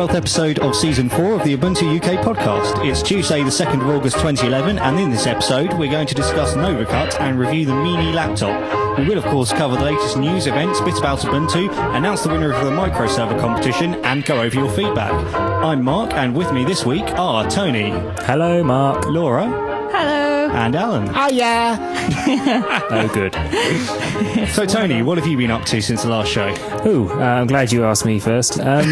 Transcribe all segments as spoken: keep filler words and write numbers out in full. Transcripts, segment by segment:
twelfth episode of Season four of the Ubuntu U K podcast. It's Tuesday the second of August twenty eleven, and in this episode we're going to discuss NovaCut and review the Mini laptop. We will of course cover the latest news, events, bits about Ubuntu, announce the winner of the microserver competition, and go over your feedback. I'm Mark, and with me this week are Tony. Hello, Mark. Laura. Hello. And Alan. Hiya. Oh, good. So, Tony, what have you been up to since the last show? Oh, uh, I'm glad you asked me first. Um,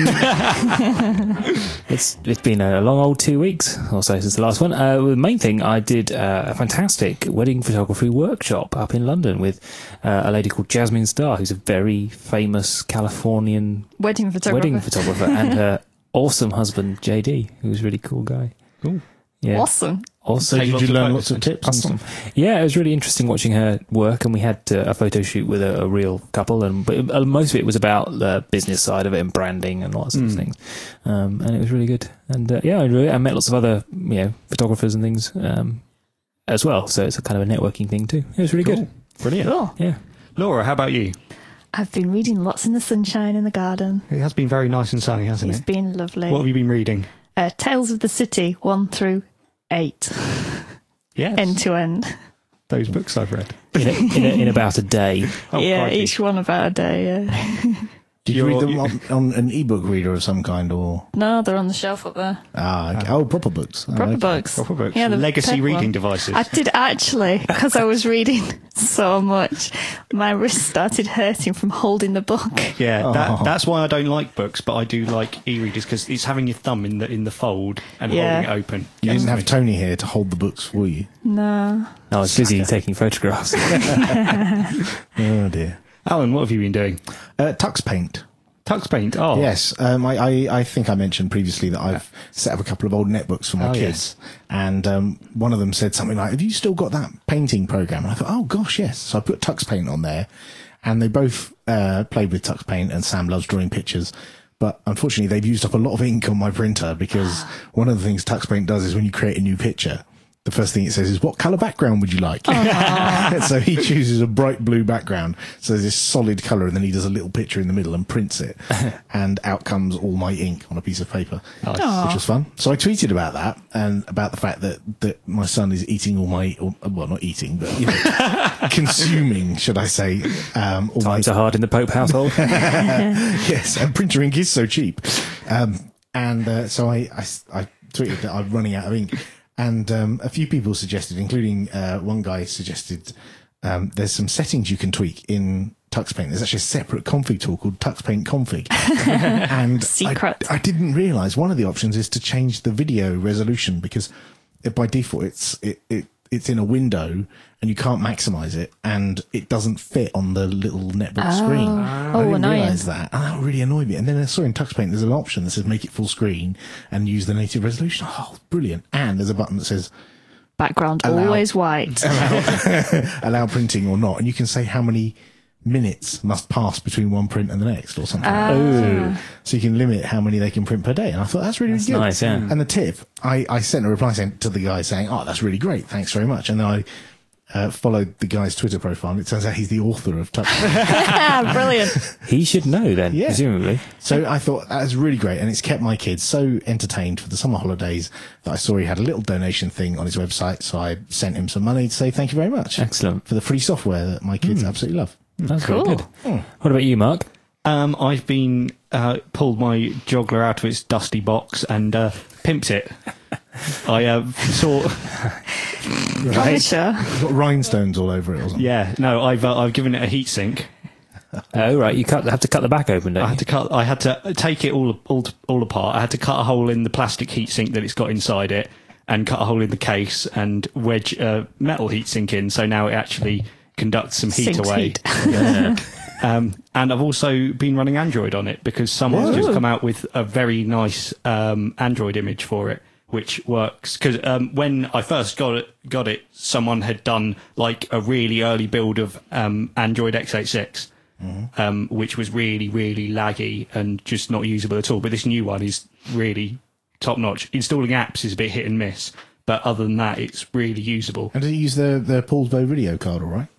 it's it's been a long old two weeks or so since the last one. Uh, the main thing, I did uh, a fantastic wedding photography workshop up in London with uh, a lady called Jasmine Starr, who's a very famous Californian wedding photographer, wedding photographer and her awesome husband, J D, who's a really cool guy. Cool. Yeah. Awesome. Also, Take did lots you of learn photos. lots of tips? Awesome. And stuff? Yeah, it was really interesting watching her work, and we had uh, a photo shoot with a, a real couple, and but uh, most of it was about the business side of it and branding and lots of Mm. things, um, and it was really good. And uh, yeah, I, really, I met lots of other you know photographers and things um, as well, so it's a kind of a networking thing too. It was really Cool. good. Brilliant. Cool. Yeah. Laura, how about you? I've been reading lots in the sunshine in the garden. It has been very nice and sunny, hasn't It's it? been lovely. What have you been reading? Uh, Tales of the City, one through eight, Yes. end to end. Those books I've read. In, a, in, a, in about a day. Oh, yeah, crikey. each one about a day. Yeah. Did you You're- read them on, on an ebook reader of some kind, or No, they're on the shelf up there. ah, okay. oh, proper books? Oh, Proper okay. books. Proper books. Yeah, the Legacy tech reading one. devices. I did actually, because I was reading so much, my wrist started hurting from holding the book. Yeah, that, Oh. that's why I don't like books, but I do like e-readers because it's having your thumb in the in the fold and Yeah. holding it open. You Gets didn't have me. Tony here to hold the books for you. No. I was busy taking photographs. Oh dear. Alan, what have you been doing? Uh, Tux Paint. Tux Paint. Oh, Yes, um, I, I, I think I mentioned previously that I've set up a couple of old netbooks for my Oh, kids, and um, one of them said something like, "Have you still got that painting program?" And I thought, "Oh gosh, yes." So I put Tux Paint on there, and they both uh, played with Tux Paint, and Sam loves drawing pictures. But unfortunately, they've used up a lot of ink on my printer because one of the things Tux Paint does is when you create a new picture, the first thing it says is, "What colour background would you like?" So he chooses a bright blue background, so there's this solid colour, and then he does a little picture in the middle and prints it, and out comes all my ink on a piece of paper, Nice. which was fun. So I tweeted about that and about the fact that, that my son is eating all my, or, well, not eating, but you know, consuming, should I say, um, all my Times are hard in the Pope household. yes, and printer ink is so cheap. Um, and uh, so I, I, I tweeted that I'm running out of ink. And um, a few people suggested, including uh, one guy suggested, um, there's some settings you can tweak in Tux Paint. There's actually a separate config tool called Tux Paint Config. and Secret. I, I didn't realise one of the options is to change the video resolution, because it, by default it's it, it it's in a window and you can't maximise it, and it doesn't fit on the little netbook screen. I Oh, didn't annoying. realise that, and that really annoyed me. And then I saw in Tux Paint there's an option that says make it full screen and use the native resolution. Oh, brilliant! And there's a button that says Background Allow- always white. allow, allow printing or not, and you can say how many minutes must pass between one print and the next, or something. like that. Ooh. So you can limit how many they can print per day. And I thought that's really, That's really good. nice, yeah. And the tip, I, I sent a reply saying, to the guy saying, "Oh, that's really great. Thanks very much." And then I uh, followed the guy's Twitter profile, and it turns out he's the author of Touch. Brilliant. He should know then, Yeah. presumably. So I thought that was really great, and it's kept my kids so entertained for the summer holidays that I saw he had a little donation thing on his website. So I sent him some money to say thank you very much. Excellent. For the free software that my kids absolutely love. That's Cool. very good. What about you, Mark? Um, I've been uh, pulled my joggler out of its dusty box and uh, pimped it. I uh, saw. Furniture. It's got rhinestones all over it or something. Yeah, no, I've uh, I've given it a heat sink. Oh, right. You cut, have to cut the back open, don't I you? had to cut. I had to take it all all all apart. I had to cut a hole in the plastic heatsink that it's got inside it, and cut a hole in the case, and wedge a metal heatsink in. So now it actually conducts some heat Sinks away. heat. Yeah. Um, and I've also been running Android on it because someone's Whoa. just come out with a very nice um, Android image for it, which works. Because um, when I first got it, got it, someone had done like a really early build of um, Android x eighty-six, um, which was really, really laggy and just not usable at all. But this new one is really top notch. Installing apps is a bit hit and miss, but other than that, it's really usable. And did you use the, the Paul's Bow video card all right?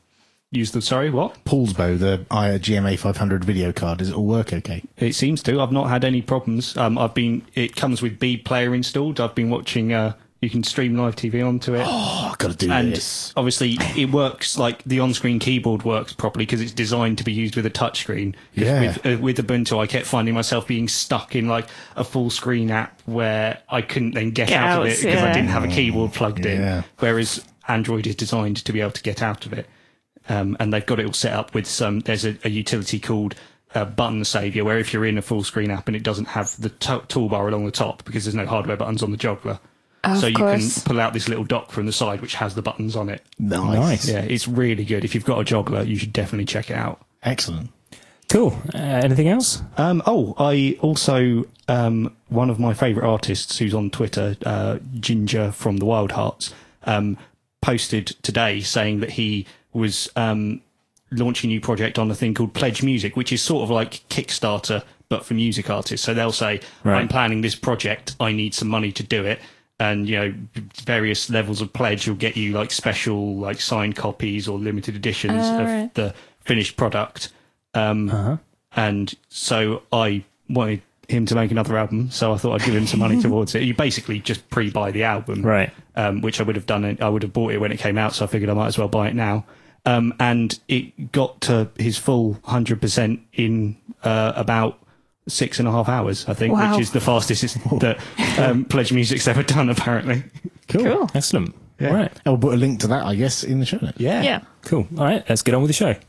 use the sorry what? Paulsbo, the I- G M A five hundred video card. Does it all work okay? It seems to. I've not had any problems. Um, I've been. It comes with B Player installed. I've been watching. Uh, you can stream live T V onto it. Oh, I've got to do and this. obviously, it works like the on-screen keyboard works properly because it's designed to be used with a touchscreen. 'Cause Yeah. With, uh, with Ubuntu, I kept finding myself being stuck in like a full-screen app where I couldn't then get, Get out, out, of it because I yeah. didn't have a keyboard plugged Yeah. in. Whereas Android is designed to be able to get out of it. Um, and they've got it all set up with some. There's a, a utility called uh, Button Savior, where if you're in a full screen app and it doesn't have the to- toolbar along the top because there's no hardware buttons on the juggler, Of so you course. can pull out this little dock from the side which has the buttons on it. Nice. Nice. Yeah, it's really good. If you've got a juggler, you should definitely check it out. Excellent. Cool. Uh, anything else? Um, oh, I also um, one of my favourite artists who's on Twitter, uh, Ginger from the Wild Hearts, um, posted today saying that he was um, launching a new project on a thing called Pledge Music, which is sort of like Kickstarter but for music artists. So they'll say, Right. "I'm planning this project. I need some money to do it." And you know, various levels of pledge will get you like special, like signed copies or limited editions Ah, of right. the finished product. Um, Uh-huh. and so I wanted him to make another album, so I thought I'd give him some money towards it. You basically just pre-buy the album, Right. Um, which I would have done. I would have bought it when it came out, so I figured I might as well buy it now. Um, and it got to his full one hundred percent in uh, about six and a half hours, I think, Wow. which is the fastest it's, that um, Pledge Music's ever done, apparently. Cool. Cool. Excellent. Yeah. All right. I'll put a link to that, I guess, in the show notes. Yeah. Cool. All right. Let's get on with the show.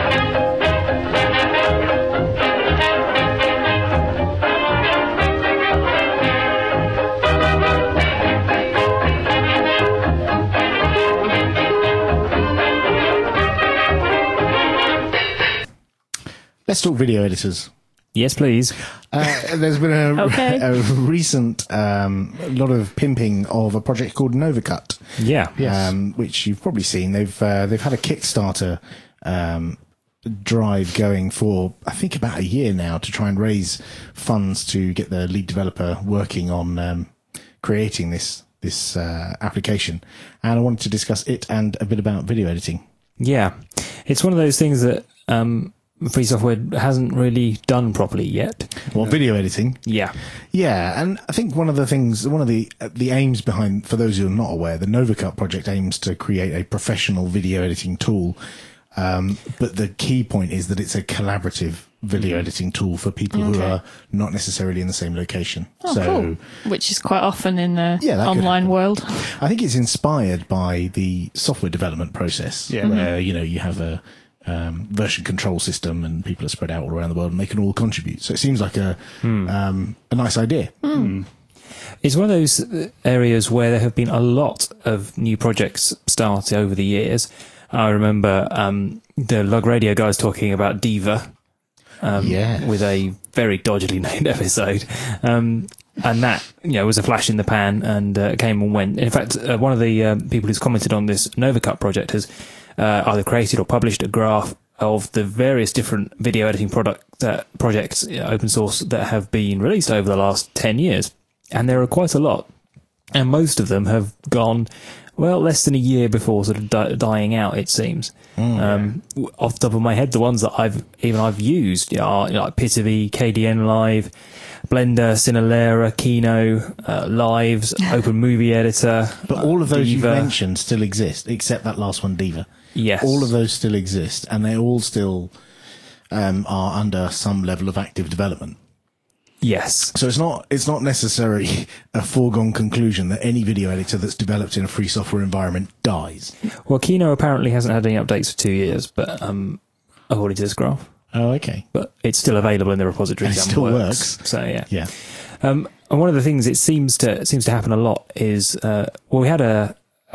Let's talk video editors. Yes, please. Uh, there's been a, Okay. a recent um, lot of pimping of a project called NovaCut, Yeah. um, which you've probably seen. They've uh, they've had a Kickstarter um, drive going for I think about a year now to try and raise funds to get the lead developer working on um, creating this this uh, application. And I wanted to discuss it and a bit about video editing. Yeah. It's one of those things that um, free software hasn't really done properly yet. Well, video editing. Yeah. Yeah, and I think one of the things, one of the uh, the aims behind, for those who are not aware, the NovaCut project aims to create a professional video editing tool. Um, but the key point is that it's a collaborative video editing tool for people who Okay. are not necessarily in the same location. Oh, so cool. Which is quite often in the Yeah, that could online happen. world. I think it's inspired by the software development process, Yeah. where you know you have a um, version control system and people are spread out all around the world and they can all contribute. So it seems like a um, a nice idea. It's one of those uh, areas where there have been a lot of new projects started over the years. I remember um, the Log Radio guys talking about Diva, um, Yes. with a very dodgily named episode. Um, and that, you know, was a flash in the pan and uh, came and went. In fact, uh, one of the uh, people who's commented on this NovaCut project has uh, either created or published a graph of the various different video editing product uh, projects, uh, open source, that have been released over the last ten years. And there are quite a lot. And most of them have gone, well, less than a year before sort of di- dying out, it seems. Um, w- off the top of my head, the ones that I've even I've used, you know, are you know, like Pitavi, K D N Live, Blender, Cinelera, Kino, uh, Lives, Open Movie Editor. But all of those Diva. you've mentioned still exist, except that last one, Diva. Yes. All of those still exist, and they all still um, are under some level of active development. Yes. So it's not it's not necessarily a foregone conclusion that any video editor that's developed in a free software environment dies. Well, Kino apparently hasn't had any updates for two years, but um, according to this graph. Oh, okay. But it's still available in the repositories It and still works. works. So, yeah. Yeah. Um, and one of the things it seems to seems to happen a lot is, uh, well, we had a,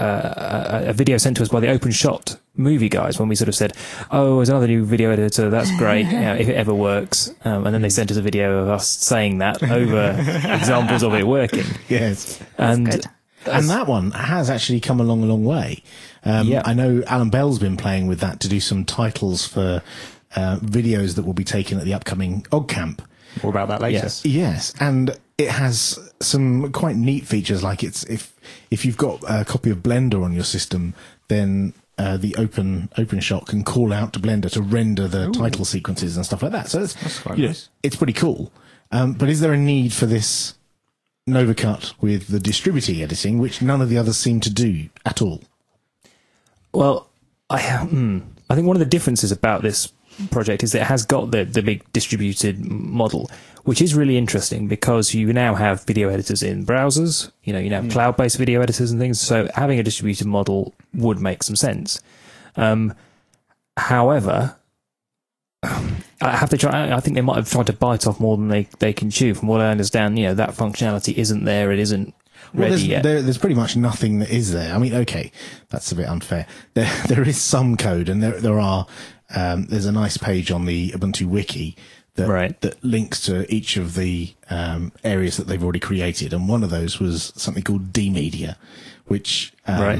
a a video sent to us by the Open Shot movie guys when we sort of said, "Oh, there's another new video editor. That's great, you know, if it ever works." Um, and then they sent us a video of us saying that over examples of it working. Yes. And good. And that one has actually come along a long way. Um, Yeah. I know Alan Bell's been playing with that to do some titles for uh, videos that will be taken at the upcoming OggCamp. More about that later. Yes. Yes, and it has some quite neat features. Like it's if if you've got a copy of Blender on your system, then uh, the open open shot can call out to Blender to render the Ooh. title sequences and stuff like that. So it's That's quite you know, nice. it's pretty cool. Um, but is there a need for this NovaCut with the distributed editing, which none of the others seem to do at all? Well, I hmm, I think one of the differences about this project is that it has got the, the big distributed model, which is really interesting because you now have video editors in browsers, you know, you now have mm. cloud-based video editors and things, so having a distributed model would make some sense. Um, however, I have to try, I think they might have tried to bite off more than they, they can chew. From what I understand, you know, that functionality isn't there, it isn't Well, ready there's, yet. there, there's pretty much nothing that is there. I mean, okay, that's a bit unfair. There, there is some code, and there, there are. Um, there's a nice page on the Ubuntu wiki that Right. that links to each of the um, areas that they've already created, and one of those was something called DMedia, which um, Right.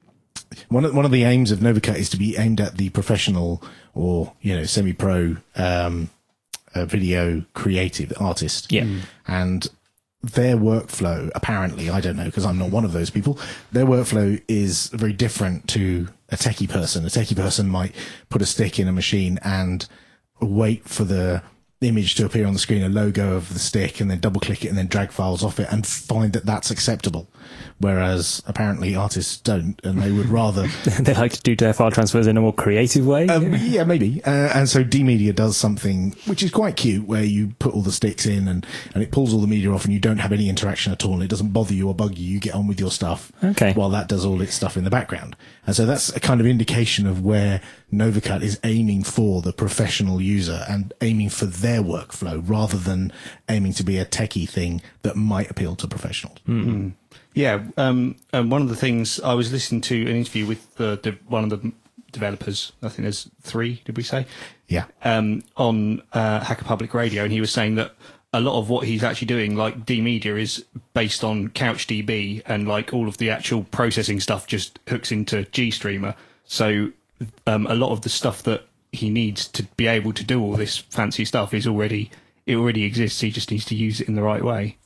one of one of the aims of NovaCut is to be aimed at the professional or you know semi-pro um, uh, video creative artist. Yeah. And their workflow, apparently, I don't know because I'm not one of those people, their workflow is very different to a techie person. A techie person might put a stick in a machine and wait for the image to appear on the screen, a logo of the stick, and then double click it and then drag files off it and find that that's acceptable. Whereas apparently artists don't, and they would rather They like to do their file transfers in a more creative way. Um, yeah, maybe. Uh, and so DMedia does something which is quite cute, where you put all the sticks in and, and it pulls all the media off, and you don't have any interaction at all, and it doesn't bother you or bug you. You get on with your stuff Okay. while that does all its stuff in the background. And so that's a kind of indication of where NovaCut is aiming for the professional user and aiming for their workflow rather than aiming to be a techie thing that might appeal to professionals. Mm. Yeah, um, and one of the things I was listening to an interview with the, the one of the developers. I think there's three. Did we say? Yeah. Um, on uh, Hacker Public Radio, and he was saying that a lot of what he's actually doing, like DMedia, is based on CouchDB, and like all of the actual processing stuff just hooks into GStreamer. So um, a lot of the stuff that he needs to be able to do all this fancy stuff is already it already exists. He just needs to use it in the right way.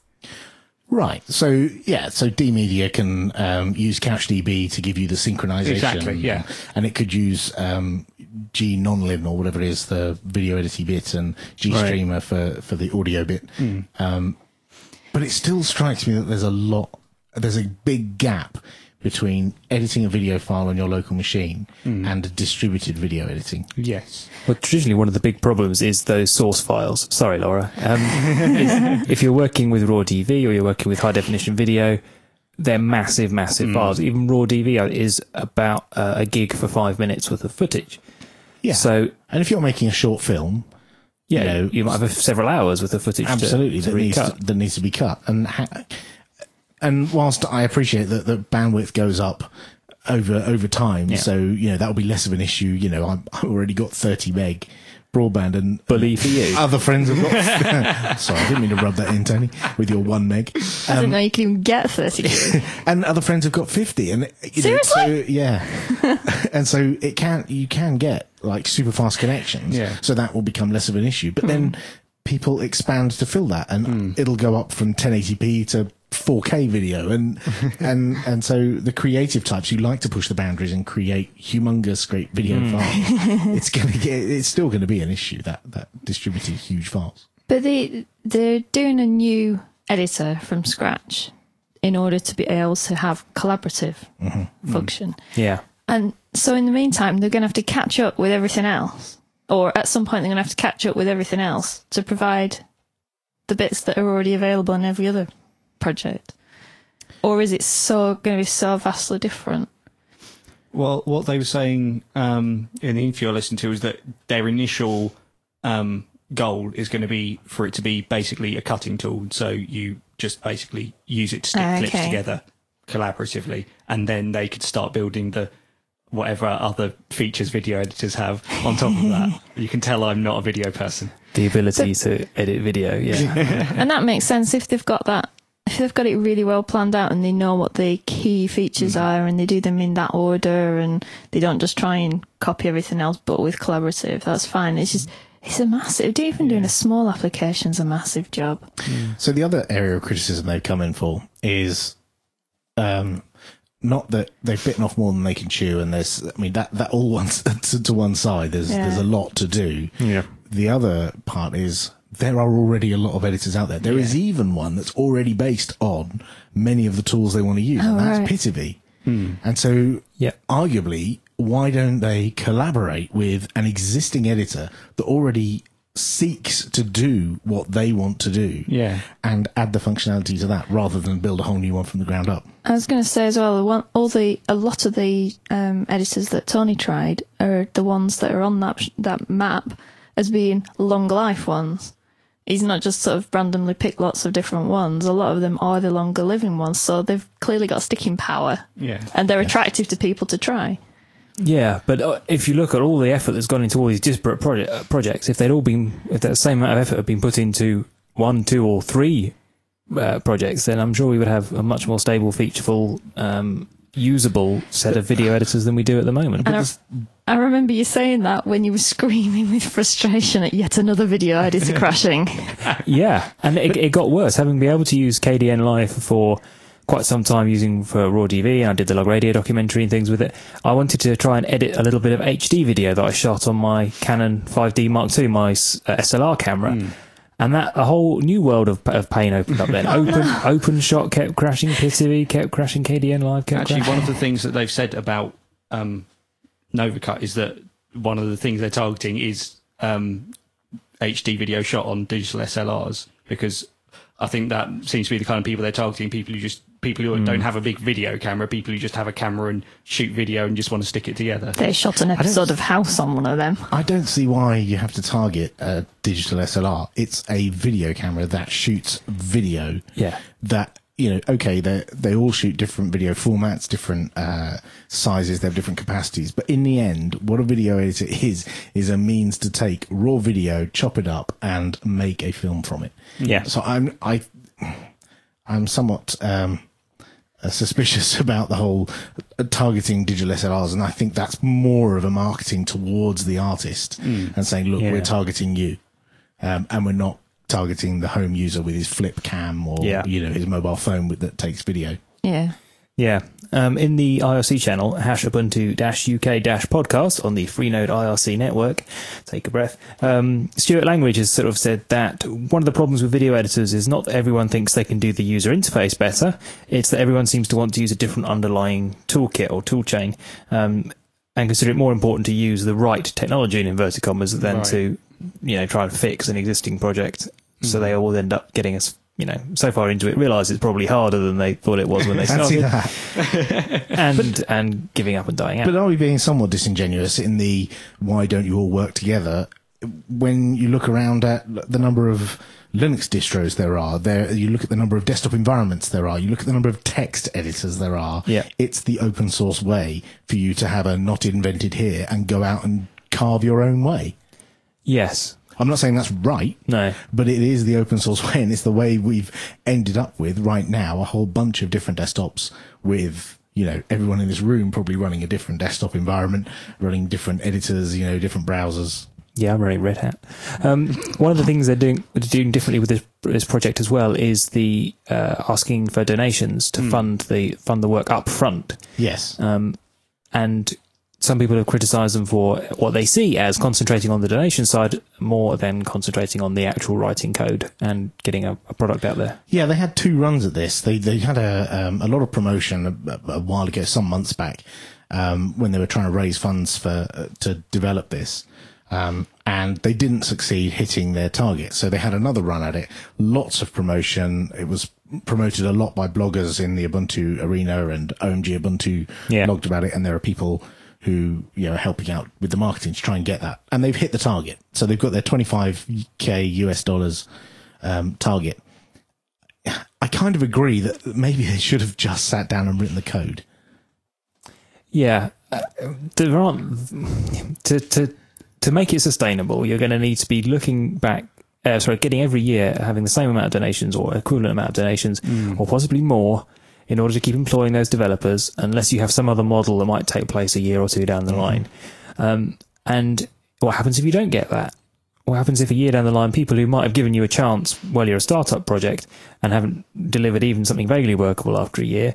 Right. So, yeah, so DMedia can um, use CouchDB to give you the synchronization. Exactly, yeah. And it could use um, G Nonlim or whatever it is, the video editing bit, and GStreamer right. for, for the audio bit. Mm. Um, but it still strikes me that there's a lot, there's a big gap between editing a video file on your local machine mm. and distributed video editing. Yes. Well, traditionally, one of the big problems is those source files. Sorry, Laura. Um, is, if you're working with raw D V or you're working with high definition video, they're massive, massive mm. files. Even raw D V is about uh, a gig for five minutes worth of footage. Yeah. So, and if you're making a short film, yeah, you know, you might have several hours worth of footage. Absolutely, to, to that, needs to, that needs to be cut. And ha- and whilst I appreciate that the bandwidth goes up over over time, yeah. so you know that will be less of an issue. You know, I'm, I've already got thirty meg broadband, and bully for you. Other friends have got. Sorry, I didn't mean to rub that in, Tony, with your one meg. Um, I didn't know you can even get thirty. And other friends have got fifty, and you know, seriously, so, yeah, and so it can you can get like super fast connections. Yeah. So that will become less of an issue, but mm. then people expand to fill that, and mm. it'll go up from ten eighty p to four K video, and and and so the creative types who like to push the boundaries and create humongous great video mm. files, it's gonna get it's still going to be an issue, that that distributed huge files. But they they're doing a new editor from scratch in order to be able to have collaborative mm-hmm. function. Yeah, and so in the meantime they're going to have to catch up with everything else, or at some point they're going to have to catch up with everything else to provide the bits that are already available in every other project. Or is it so going to be so vastly different? Well, what they were saying um, in the interview I listened to is that their initial um, goal is going to be for it to be basically a cutting tool, so you just basically use it to stick okay. clips together collaboratively, and then they could start building the whatever other features video editors have on top of that. You can tell I'm not a video person. The ability so, to edit video, yeah. And that makes sense if they've got that, if they've got it really well planned out and they know what the key features mm. are and they do them in that order and they don't just try and copy everything else but with collaborative, that's fine. It's just, it's a massive, even doing a small application's a massive job. Mm. So the other area of criticism they've come in for is um, not that they've bitten off more than they can chew, and there's, I mean, that, that all one, to, to one side, there's, Yeah. there's a lot to do. Yeah. The other part is there are already a lot of editors out there. There is even one that's already based on many of the tools they want to use, Oh, and that's right. Pitivi. And so, Yeah. arguably, why don't they collaborate with an existing editor that already seeks to do what they want to do, Yeah. and add the functionality to that rather than build a whole new one from the ground up? I was going to say as well, the one, all the a lot of the um, editors that Tony tried are the ones that are on that that map as being long life ones. He's not just sort of randomly picked lots of different ones. A lot of them are the longer living ones, so they've clearly got sticking power, Yeah. and they're attractive to people to try. Yeah, but uh, if you look at all the effort that's gone into all these disparate project, uh, projects, if they'd all been, if that same amount of effort had been put into one, two, or three uh, projects, then I'm sure we would have a much more stable, featureful, um, usable set of video editors than we do at the moment. And I, I remember you saying that when you were screaming with frustration at yet another video editor crashing. Yeah, and it, it got worse. Having been able to use K D N Live for quite some time using for Raw T V, and I did the Log Radio documentary and things with it, I wanted to try and edit a little bit of H D video that I shot on my Canon five D Mark two, my uh, S L R camera. Mm. And that a whole new world of, of pain opened up then. Open open shot kept crashing, Pitivi kept crashing, K D N Live kept Actually, crashing. one of the things that they've said about um, NovaCut is that one of the things they're targeting is um, H D video shot on digital S L Rs, because I think that seems to be the kind of people they're targeting, people who just people who mm. don't have a big video camera, people who just have a camera and shoot video and just want to stick it together. They shot an episode of House on one of them. I don't see why you have to target a digital S L R. It's a video camera that shoots video. Yeah. That, you know, okay, they they all shoot different video formats, different uh, sizes, they have different capacities. But in the end, what a video editor is, is a means to take raw video, chop it up, and make a film from it. Yeah. So I'm I I'm somewhat um, uh, suspicious about the whole uh, targeting digital S L Rs, and I think that's more of a marketing towards the artist mm. and saying, look, yeah. we're targeting you, um, and we're not targeting the home user with his flip cam or yeah. you know, his mobile phone with, that takes video. Yeah. Yeah. Um, in the I R C channel, hash Ubuntu dash U K dash podcast on the Freenode I R C network, take a breath, um, Stuart Langridge has sort of said that one of the problems with video editors is not that everyone thinks they can do the user interface better, it's that everyone seems to want to use a different underlying toolkit or toolchain, um, and consider it more important to use the right technology in inverted commas than right. to, you know, try and fix an existing project. Mm. So they all end up getting us, you know, so far into it, realise it's probably harder than they thought it was when they started, and but, and giving up and dying out. But are we being somewhat disingenuous in the why don't you all work together? When you look around at the number of Linux distros there are, there you look at the number of desktop environments there are, you look at the number of text editors there are. Yeah. It's the open source way for you to have a not invented here and go out and carve your own way. Yes. I'm not saying that's right, no, but it is the open source way, and it's the way we've ended up with right now a whole bunch of different desktops with, you know, everyone in this room probably running a different desktop environment, running different editors, you know, different browsers. Yeah, I'm running Red Hat. Um, one of the things they're doing doing differently with this, this project as well is the uh, asking for donations to mm. fund the fund the work up front. Yes, um, and some people have criticised them for what they see as concentrating on the donation side more than concentrating on the actual writing code and getting a, a product out there. Yeah, they had two runs at this. They they had a um, a lot of promotion a, a while ago, some months back, um, when they were trying to raise funds for uh, to develop this, um, and they didn't succeed hitting their target. So they had another run at it. Lots of promotion. It was promoted a lot by bloggers in the Ubuntu arena, and O M G Ubuntu yeah. blogged about it, and there are people who, you know, are helping out with the marketing to try and get that. And they've hit the target. So they've got their twenty-five K U S dollars um, target. I kind of agree that maybe they should have just sat down and written the code. Yeah. Uh, there aren't... To, to, to make it sustainable, you're going to need to be looking back... Uh, sorry, getting every year, having the same amount of donations or equivalent amount of donations, mm. or possibly more, in order to keep employing those developers, unless you have some other model that might take place a year or two down the mm. line. Um, and what happens if you don't get that? What happens if a year down the line, people who might have given you a chance while you're a startup project and haven't delivered even something vaguely workable after a year,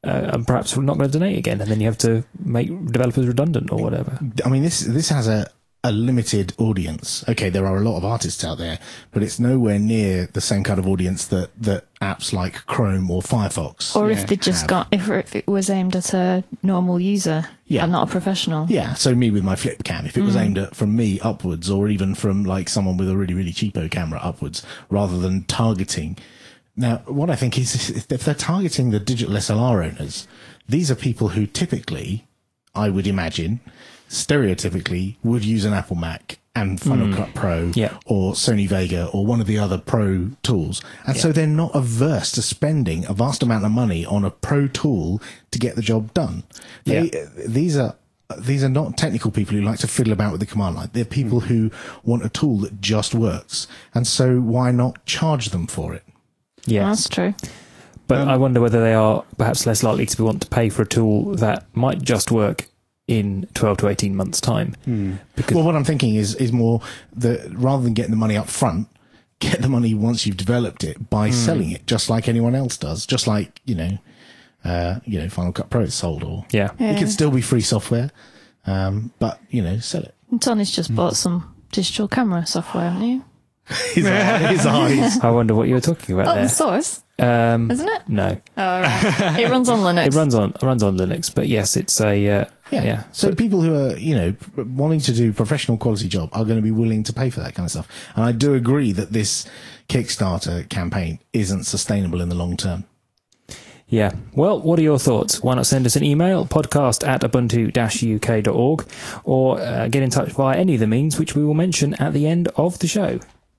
uh, and perhaps we're not going to donate again, and then you have to make developers redundant or whatever. I mean, this this has a, a limited audience. Okay, there are a lot of artists out there, but it's nowhere near the same kind of audience that, that apps like Chrome or Firefox. Or Yeah, if they just have. got, if, if it was aimed at a normal user Yeah. and not a professional. Yeah, so me with my flip cam, if it was aimed at from me upwards, or even from like someone with a really, really cheapo camera upwards, rather than targeting. Now, what I think is if they're targeting the digital S L R owners, these are people who typically, I would imagine, stereotypically would use an Apple Mac and Final Cut Pro Yeah. or Sony Vega or one of the other pro tools. And so they're not averse to spending a vast amount of money on a pro tool to get the job done. They, Yeah. These are these are not technical people who like to fiddle about with the command line. They're people who want a tool that just works. And so why not charge them for it? Yes. That's true. But I wonder whether they are perhaps less likely to want to pay for a tool that might just work in twelve to eighteen months' time. Because Well, what I'm thinking is is more that rather than getting the money up front, get the money once you've developed it by selling it, just like anyone else does. Just like, you know, uh, you know, Final Cut Pro is sold, or yeah. Yeah. it can still be free software, um, but you know, sell it. And Tony's just bought some digital camera software, haven't you? His, eye- his eyes. I wonder what you were talking about Open there. source, Um, isn't it? no, Oh, right. It runs on Linux. it runs on it runs on Linux, but yes, it's a uh, Yeah. yeah. So people who are, you know, p- wanting to do professional quality job are going to be willing to pay for that kind of stuff. And I do agree that this Kickstarter campaign isn't sustainable in the long term. Yeah. Well, what are your thoughts? Why not send us an email, podcast at ubuntu dash u k dot org, or uh, get in touch via any of the means which we will mention at the end of the show.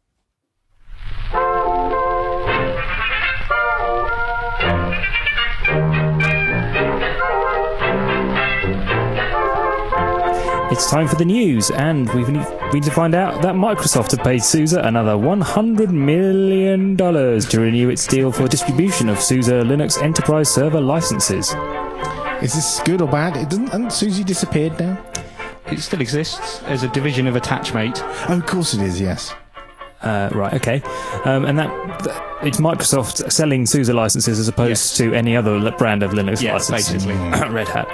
It's time for the news, and we've been to find out that Microsoft have paid SUSE another one hundred million dollars to renew its deal for distribution of SUSE Linux Enterprise Server licenses. Is this good or bad? It doesn't. Hasn't Susie disappeared now? It still exists as a division of Attachmate. Oh, of course it is. Yes. Uh, right, okay. Um, and that, that it's Microsoft selling SUSE licenses as opposed Yes. to any other li- brand of Linux Yeah, license. basically. Red Hat.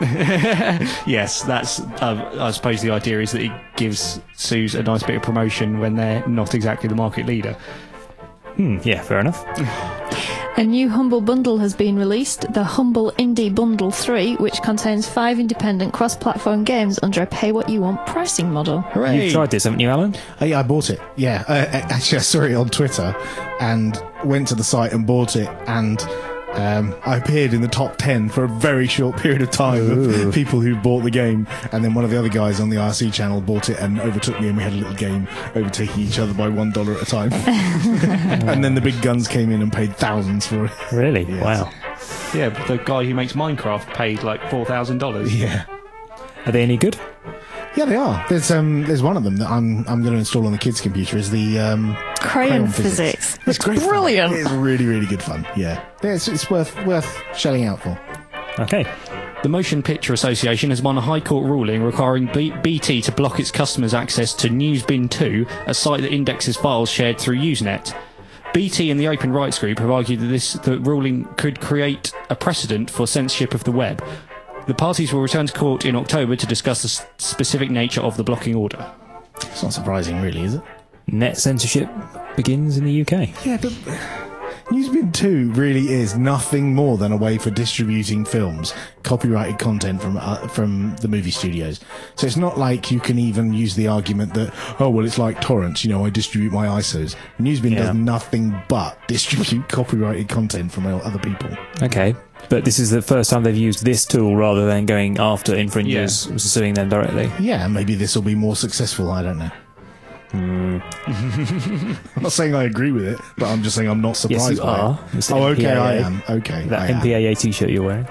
Yes, that's. Uh, I suppose the idea is that it gives SUSE a nice bit of promotion when they're not exactly the market leader. Hmm, yeah, fair enough. A new Humble Bundle has been released, the Humble Indie Bundle three, which contains five independent cross-platform games under a pay-what-you-want pricing model. Hooray! You've tried this, haven't you, Alan? Oh, yeah, I bought it. Yeah. Uh, actually, I saw it on Twitter and went to the site and bought it. And um, I appeared in the top ten for a very short period of time Ooh. of people who bought the game. And then one of the other guys on the I R C channel bought it and overtook me, and we had a little game overtaking each other by one dollar at a time. And then the big guns came in and paid thousands for it. Really? Yes. Wow. Yeah, but the guy who makes Minecraft paid like four thousand dollars. Yeah. Are they any good? Yeah, they are. There's um, there's one of them that I'm I'm going to install on the kids' computer. Is the um, Crayon, Crayon physics. It's great fun. Brilliant. It's really really good fun. Yeah, yeah it's, it's worth worth shelling out for. Okay. The Motion Picture Association has won a High Court ruling requiring B- BT to block its customers' access to Newsbin two, a site that indexes files shared through Usenet. B T and the Open Rights Group have argued that this the ruling could create a precedent for censorship of the web. The parties will return to court in October to discuss the s- specific nature of the blocking order. It's not surprising, really, is it? Net censorship begins in the U K. Yeah, but Newsbin two really is nothing more than a way for distributing films, copyrighted content from uh, from the movie studios. So it's not like you can even use the argument that, oh, well, it's like torrents, you know, I distribute my I S Os. Newsbin Yeah. does nothing but distribute copyrighted content from other people. Okay. But this is the first time they've used this tool rather than going after infringers, suing them directly. Yeah, maybe this will be more successful, I don't know. I'm not saying I agree with it, but I'm just saying I'm not surprised Yes, you by are. it. It's Oh, okay, M P A A. I am. Okay, That I am. M P A A t-shirt you're wearing.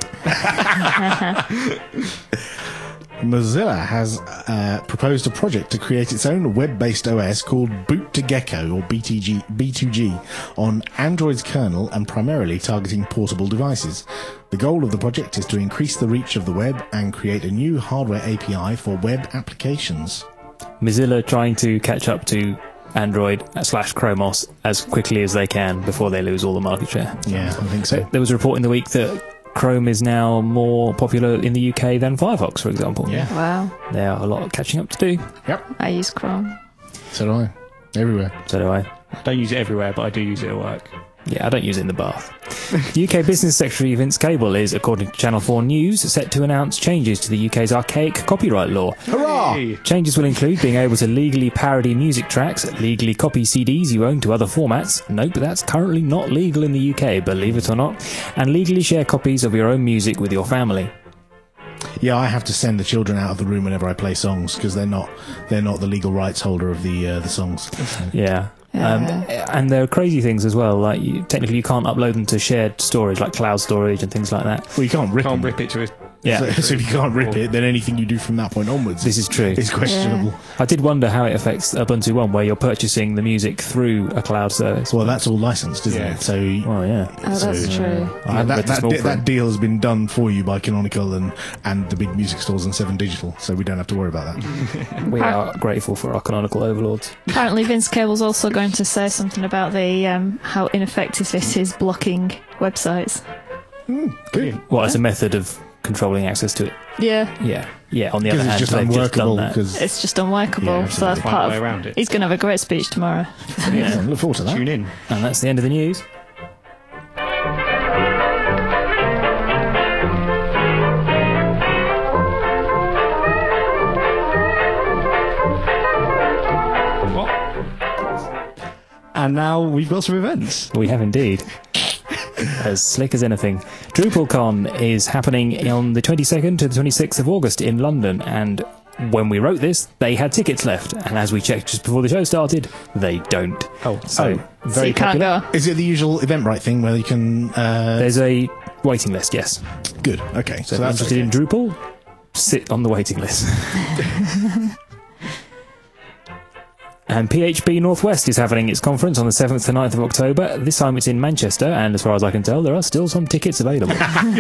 Mozilla has uh, proposed a project to create its own web-based O S called Boot to Gecko, or B T G, B two G, on Android's kernel and primarily targeting portable devices. The goal of the project is to increase the reach of the web and create a new hardware A P I for web applications. Mozilla trying to catch up to Android slash Chrome O S as quickly as they can before they lose all the market share. Yeah, I think so. There was a report in the week that Chrome is now more popular in the U K than Firefox, for example. Yeah. Wow. There are a lot of catching up to do. Yep. I use Chrome. So do I. Everywhere. So do I. Don't use it everywhere, but I do use it at work. Yeah, I don't use it in the bath. U K Business Secretary Vince Cable is, according to Channel four News, set to announce changes to the U K's archaic copyright law. Hurrah! Hey. Changes will include being able to legally parody music tracks, legally copy C Ds you own to other formats. Nope, that's currently not legal in the U K, believe it or not. And legally share copies of your own music with your family. Yeah, I have to send the children out of the room whenever I play songs because they're not they're not the legal rights holder of the uh, the songs. Yeah. Um, and there are crazy things as well, like you, technically you can't upload them to shared storage like cloud storage and things like that. Well, you can't rip Can't them. rip it to a... Yeah, So, so if you can't rip it, then anything you do from that point onwards this is true. is questionable. I did wonder how it affects Ubuntu One, where you're purchasing the music through a cloud service. Well, that's all licensed, isn't Yeah. it? So Well, yeah. Oh, that's So, true. I haven't that, read the that, small de- print. that deal has been done for you by Canonical and, and the big music stores and Seven Digital, so we don't have to worry about that. We are grateful for our canonical overlords. Apparently, Vince Cable's also going to say something about the um, how ineffective it is blocking websites. Good. What, as a method of controlling access to it? Yeah, Yeah. Yeah, on the Because other it's hand, just they've just done unworkable. that. Because it's just unworkable. Yeah, so that's absolutely. Find a part way of. around it. He's going to have a great speech tomorrow. yeah, look forward to that. Tune in. And that's the end of the news. And now we've got some events. We have indeed. As slick as anything. DrupalCon is happening on the twenty-second to the twenty-sixth of August in London, and when we wrote this, they had tickets left, and as we checked just before the show started, they don't. Oh, So, Oh. So very you can't popular. go. Is it the usual Eventbrite thing where you can... Uh, There's a waiting list, yes. good, okay. So, So, if you're that's interested okay. in Drupal, sit on the waiting list. And P H P Northwest is having its conference on the seventh to ninth of October. This time it's in Manchester, and as far as I can tell, there are still some tickets available.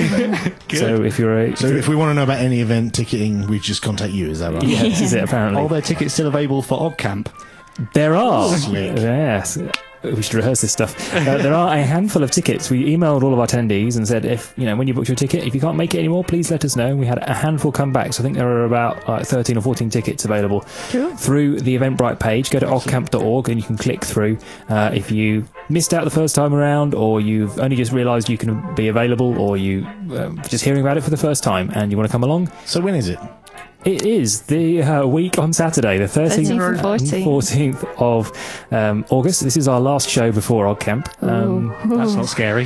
So if you're a... So if we want to know about any event ticketing, we just contact you, is that right? yeah, this is it, apparently. Are there tickets still available for OggCamp? There are. Slick. Yes. We should rehearse this stuff. Uh, there are a handful of tickets. We emailed all of our attendees and said, if you know, when you book your ticket, if you can't make it anymore, please let us know. We had a handful come back, so I think there are about like thirteen or fourteen tickets available Cool. through the Eventbrite page. Go to oggcamp dot org and you can click through. Uh, if you missed out the first time around, or you've only just realised you can be available, or you uh, just hearing about it for the first time and you want to come along, So when is it? it is the uh, week on Saturday, the thirteenth thirteenth and and fourteenth. fourteenth of um, August. This is our last show before OggCamp. Um, That's not scary.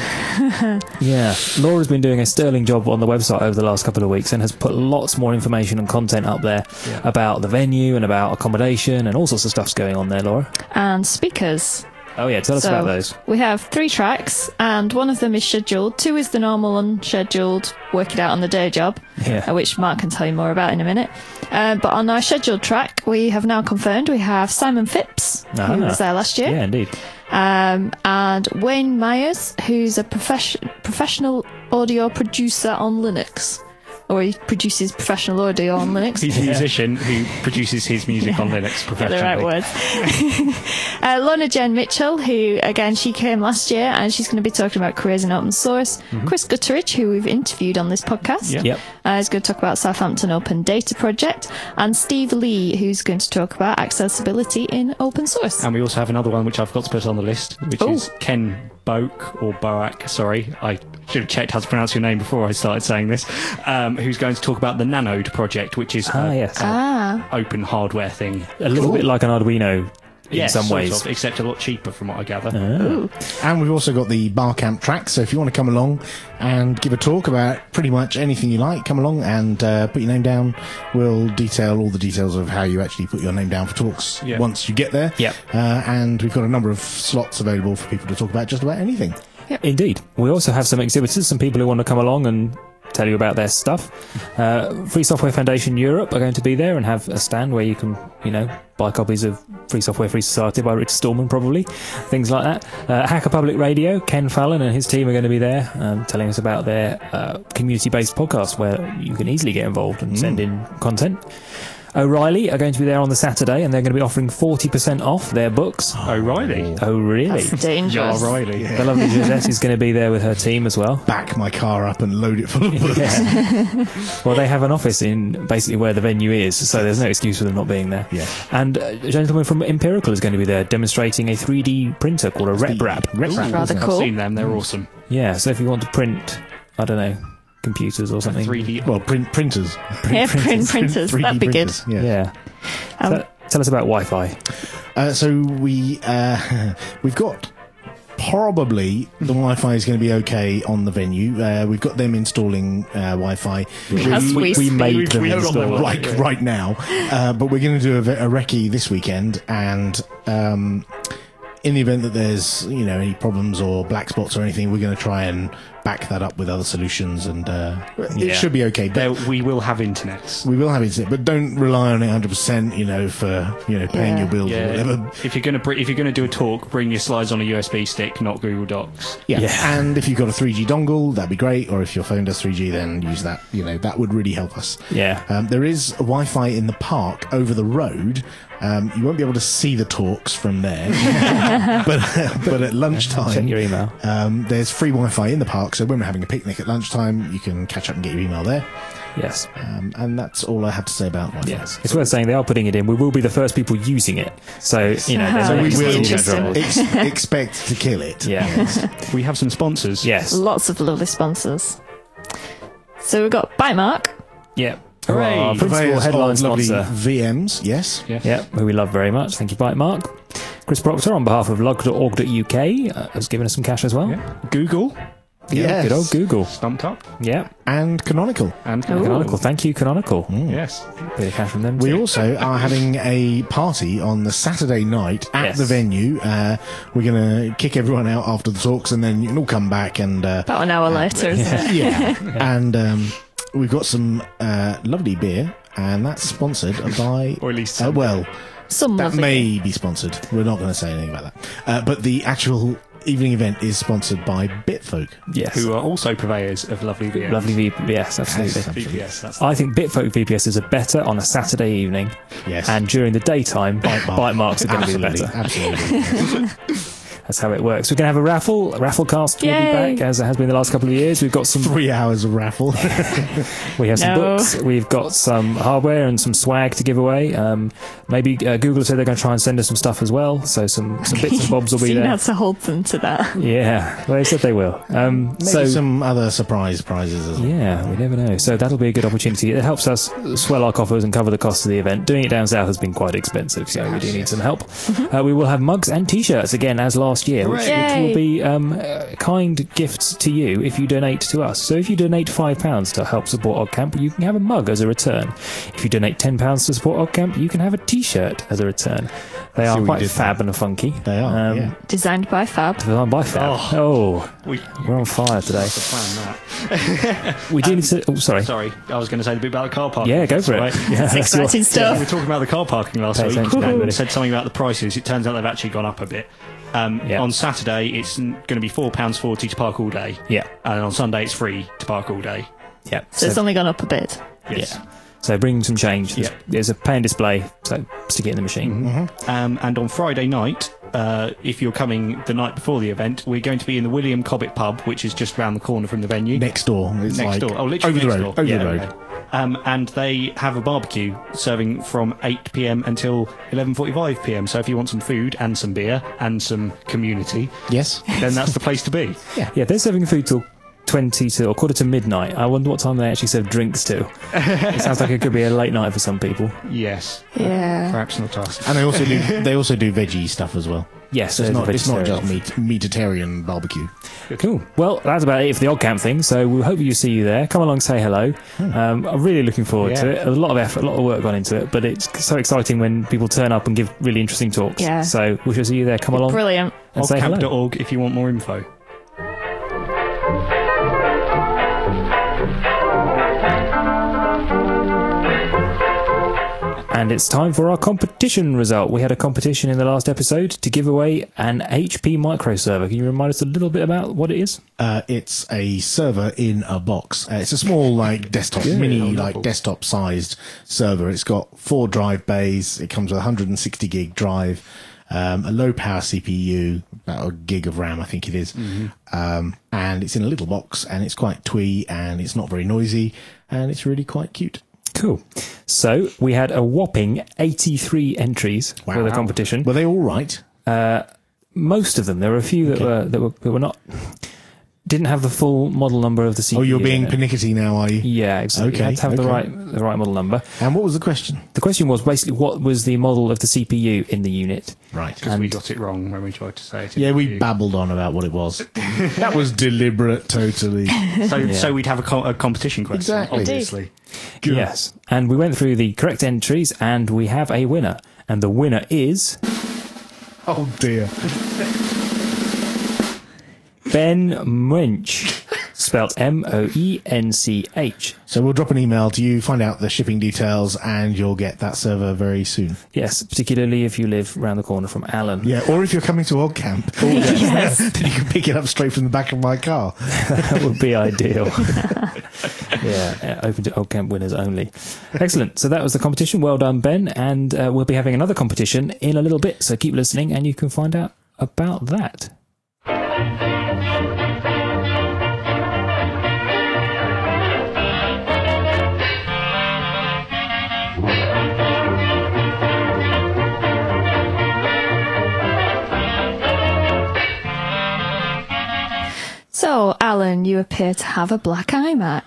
yeah, Laura's been doing a sterling job on the website over the last couple of weeks and has put lots more information and content up there Yeah. about the venue and about accommodation and all sorts of stuff's going on there, Laura. And speakers. Oh yeah, tell us So, about those. We have three tracks, and one of them is scheduled. Two is the normal unscheduled, work it out on the day job, Yeah. uh, which Mark can tell you more about in a minute. Uh, but on our scheduled track, we have now confirmed we have Simon Phipps, Ah. who was there last year, Yeah, indeed. um, and Wayne Myers, who's a profes- professional audio producer on Linux. Or he produces professional audio on Linux. He's a musician who produces his music on Linux Got the professionally. right words. uh, Lorna Jen Mitchell, who again she came last year, and she's going to be talking about careers in open source. Chris Gutteridge, who we've interviewed on this podcast, Yeah. Yep. uh, is going to talk about Southampton Open Data Project, and Steve Lee, who's going to talk about accessibility in open source. And we also have another one which I've got to put on the list, which Oh. is Ken Boak, or Boak, sorry. I should have checked how to pronounce your name before I started saying this. Um, who's going to talk about the Nanode project, which is Ah, an yes. Ah, open hardware thing. A little bit like an Arduino in Yes, some sort ways. of, except a lot cheaper from what I gather. ooh. And we've also got the Barcamp track, so if you want to come along and give a talk about pretty much anything you like, come along and uh, put your name down. We'll detail all the details of how you actually put your name down for talks Yeah. once you get there. Yep. Uh, and we've got a number of slots available for people to talk about just about anything. Indeed. We also have some exhibitors, some people who want to come along and tell you about their stuff. Uh, Free Software Foundation Europe are going to be there and have a stand where you can, you know, buy copies of Free Software Free Society by Richard Stallman, probably. Things like that. Uh, Hacker Public Radio, Ken Fallon and his team are going to be there um, telling us about their uh, community-based podcast where you can easily get involved and send in content. O'Reilly are going to be there on the Saturday, and they're going to be offering forty percent off their books. O'Reilly. Oh, really? That's dangerous. Yeah, O'Reilly. Yeah. The lovely Josette is going to be there with her team as well. Back my car up and load it full of books. Yeah. Well, they have an office in basically where the venue is, so there's no excuse for them not being there. Yeah. And uh, a gentleman from Empirical is going to be there demonstrating a three D printer called a RepRap. RepRap. Rather I've cool. seen them. They're awesome. Yeah, so if you want to print, I don't know, computers or something. three D. Well, print printers. Yeah, print printers. three D That'd be good. printers, Yeah. Yeah. Um, So, tell us about Wi-Fi. Uh, so we uh, we've got probably the Wi-Fi is going to be okay on the venue. Uh, we've got them installing uh, Wi-Fi. As we we speak. made We've- them we've got install them it. right right now, uh, but we're going to do a, ve- a recce this weekend, and um, in the event that there's you know any problems or black spots or anything, we're going to try and back that up with other solutions, and uh, Yeah. it should be okay. But There, we will have internets. we will have internet, but don't rely on it one hundred percent. You know, for you know paying Yeah. your bills or Yeah. whatever. If you're gonna br- if you're gonna do a talk, bring your slides on a U S B stick, not Google Docs. Yeah. Yeah. and if you've got a three G dongle, that'd be great. Or if your phone does three G, then use that. You know, that would really help us. Yeah. Um, there is Wi-Fi in the park over the road. Um, you won't be able to see the talks from there, but but at Check lunchtime, your email. um, there's free Wi-Fi in the park. So when we're having a picnic at lunchtime, you can catch up and get your email there. Yes. Um, and that's all I have to say about Wi-Fi. Yes. It's worth saying they are putting it in. We will be the first people using it. So, you know, there's So no we excuse will- to get in Interesting. trouble. Ex- expect to kill it. Yeah. We have some sponsors. Yes. Lots of lovely sponsors. So we've got Bitemark. Yeah. Hooray. Our principal Purveyors headline of lovely sponsor. V Ms. Yes. Yes. Yeah, who we love very much. Thank you, Bite Mark. Chris Proctor, on behalf of lug dot org dot U K, uh, has given us some cash as well. Yeah. Google. Yeah, Yes. good old Google. Stumped up. Yeah, And Canonical. And Ooh. Canonical. Thank you, Canonical. Yes. Bit of cash from them. We too. also are having a party on the Saturday night at Yes. the venue. Uh, we're going to kick everyone out after the talks, and then you can all come back and uh, About an hour later, isn't it? yeah. And um, we've got some uh, lovely beer, and that's sponsored by. Or at least uh, some. well, Some that lovely. may be sponsored. We're not going to say anything about that. Uh, but the actual evening event is sponsored by Bitfolk. Yes. Who are also purveyors of lovely V Ms. Lovely V P S, absolutely. Yes. V P S. That's I think Bitfolk V P Ss are better on a Saturday evening, Yes. and during the daytime, bite, Mark. marks are going to be the Absolutely, better. Absolutely. That's how it works. We're going to have a raffle. A raffle cast will be Yay. back, as it has been the last couple of years. We've got some. Three hours of raffle. We have some No. books. We've got some hardware and some swag to give away. Um, maybe uh, Google said they're going to try and send us some stuff as well. So some, some bits and bobs will be Seen there. how to hold them to that. Yeah, well, they said they will. Um, Maybe so some other surprise prizes as well. yeah, we never know. So that'll be a good opportunity. It helps us swell our coffers and cover the cost of the event. Doing it down south has been quite expensive, so we do need some help. Uh, we will have mugs and T-shirts again as last year, which, which Hooray. will be um, uh, kind gifts to you if you donate to us. So if you donate five pounds to help support OggCamp, you can have a mug as a return. If you donate ten pounds to support OggCamp, you can have a T-shirt as a return. They See are what you quite did fab and funky. They are, Um, yeah. Designed by Fab. Designed by Fab. Oh, we we're on fire today. to plan that. We do need to. Oh, sorry. Sorry, I was going to say the bit about the car parking. Yeah, go for it. Right. Yeah, That's that's your- exciting Yeah, stuff. we were talking about the car parking last Pay week attention, and everybody. said something about the prices. It turns out they've actually gone up a bit. Um, Yeah. On Saturday, it's going to be four pounds forty to park all day. Yeah, And on Sunday, it's free to park all day. yeah. So it's only gone up a bit. Yes. Yeah. So bring some change. There's, Yeah. there's a pay and display, so stick it in the machine. Um, and on Friday night, uh, if you're coming the night before the event, we're going to be in the William Cobbett pub, which is just round the corner from the venue. Next door. It's Next like door. Oh, literally over the next road. door. Over Yeah, the road. okay. Um, and they have a barbecue serving from eight p.m. until eleven forty-five p.m. So if you want some food and some beer and some community, Yes. then that's the place to be. Yeah, they're serving food till twenty to or quarter to midnight. I wonder what time they actually serve drinks to. It sounds like it could be a late night for some people. Yes, Yeah. perhaps not us. And they also do they also do veggie stuff as well. Yes, So it's there's not a it's not vegetarian. just meat meatitarian barbecue. Cool. Well, that's about it for the OggCamp thing. So we hope you see you there. Come along, say hello. Um, I'm really looking forward to Yeah. it. A lot of effort, a lot of work gone into it, but it's so exciting when people turn up and give really interesting talks. Yeah. So we shall see you there. Come along Brilliant. and say Oggcamp dot hello. org if you want more info. And it's time for our competition result. We had a competition in the last episode to give away an H P micro server. Can you remind us a little bit about what it is? Uh, it's a server in a box. Uh, it's a small, like, desktop, mini, like, desktop-sized server. It's got four drive bays. It comes with a one hundred sixty gig drive, um, a low-power C P U, about a gig of RAM, I think it is. Mm-hmm. Um, and it's in a little box, and it's quite twee, and it's not very noisy, and it's really quite cute. Cool. So we had a whopping eighty-three entries Wow. for the competition. Were they all right? Uh, most of them. There were a few that Okay. were that were that were not didn't have the full model number of the C P U. Oh, you're being in it. pernickety now, are you? Yeah, exactly. Okay, You had to have the okay. right the right model number. And what was the question? The question was basically what was the model of the C P U in the unit. Right. Because we got it wrong when we tried to say it. Yeah, we You- babbled on about what it was. That was deliberate, totally. So, Yeah. so we'd have a, co- a competition question, Exactly. obviously. Good. Yes. And we went through the correct entries and we have a winner. And the winner is Oh, dear. Ben Moench. Spelled M O E N C H. So we'll drop an email to you, find out the shipping details, and you'll get that server very soon. Yes, particularly if you live round the corner from Alan. Yeah, or if you're coming to Oddcamp, Yes. then you can pick it up straight from the back of my car. That would be ideal. Yeah, uh, open to Old Camp winners only. Excellent. So that was the competition. Well done, Ben. And uh, we'll be having another competition in a little bit. So keep listening and you can find out about that. So, Alan, you appear to have a black iMac.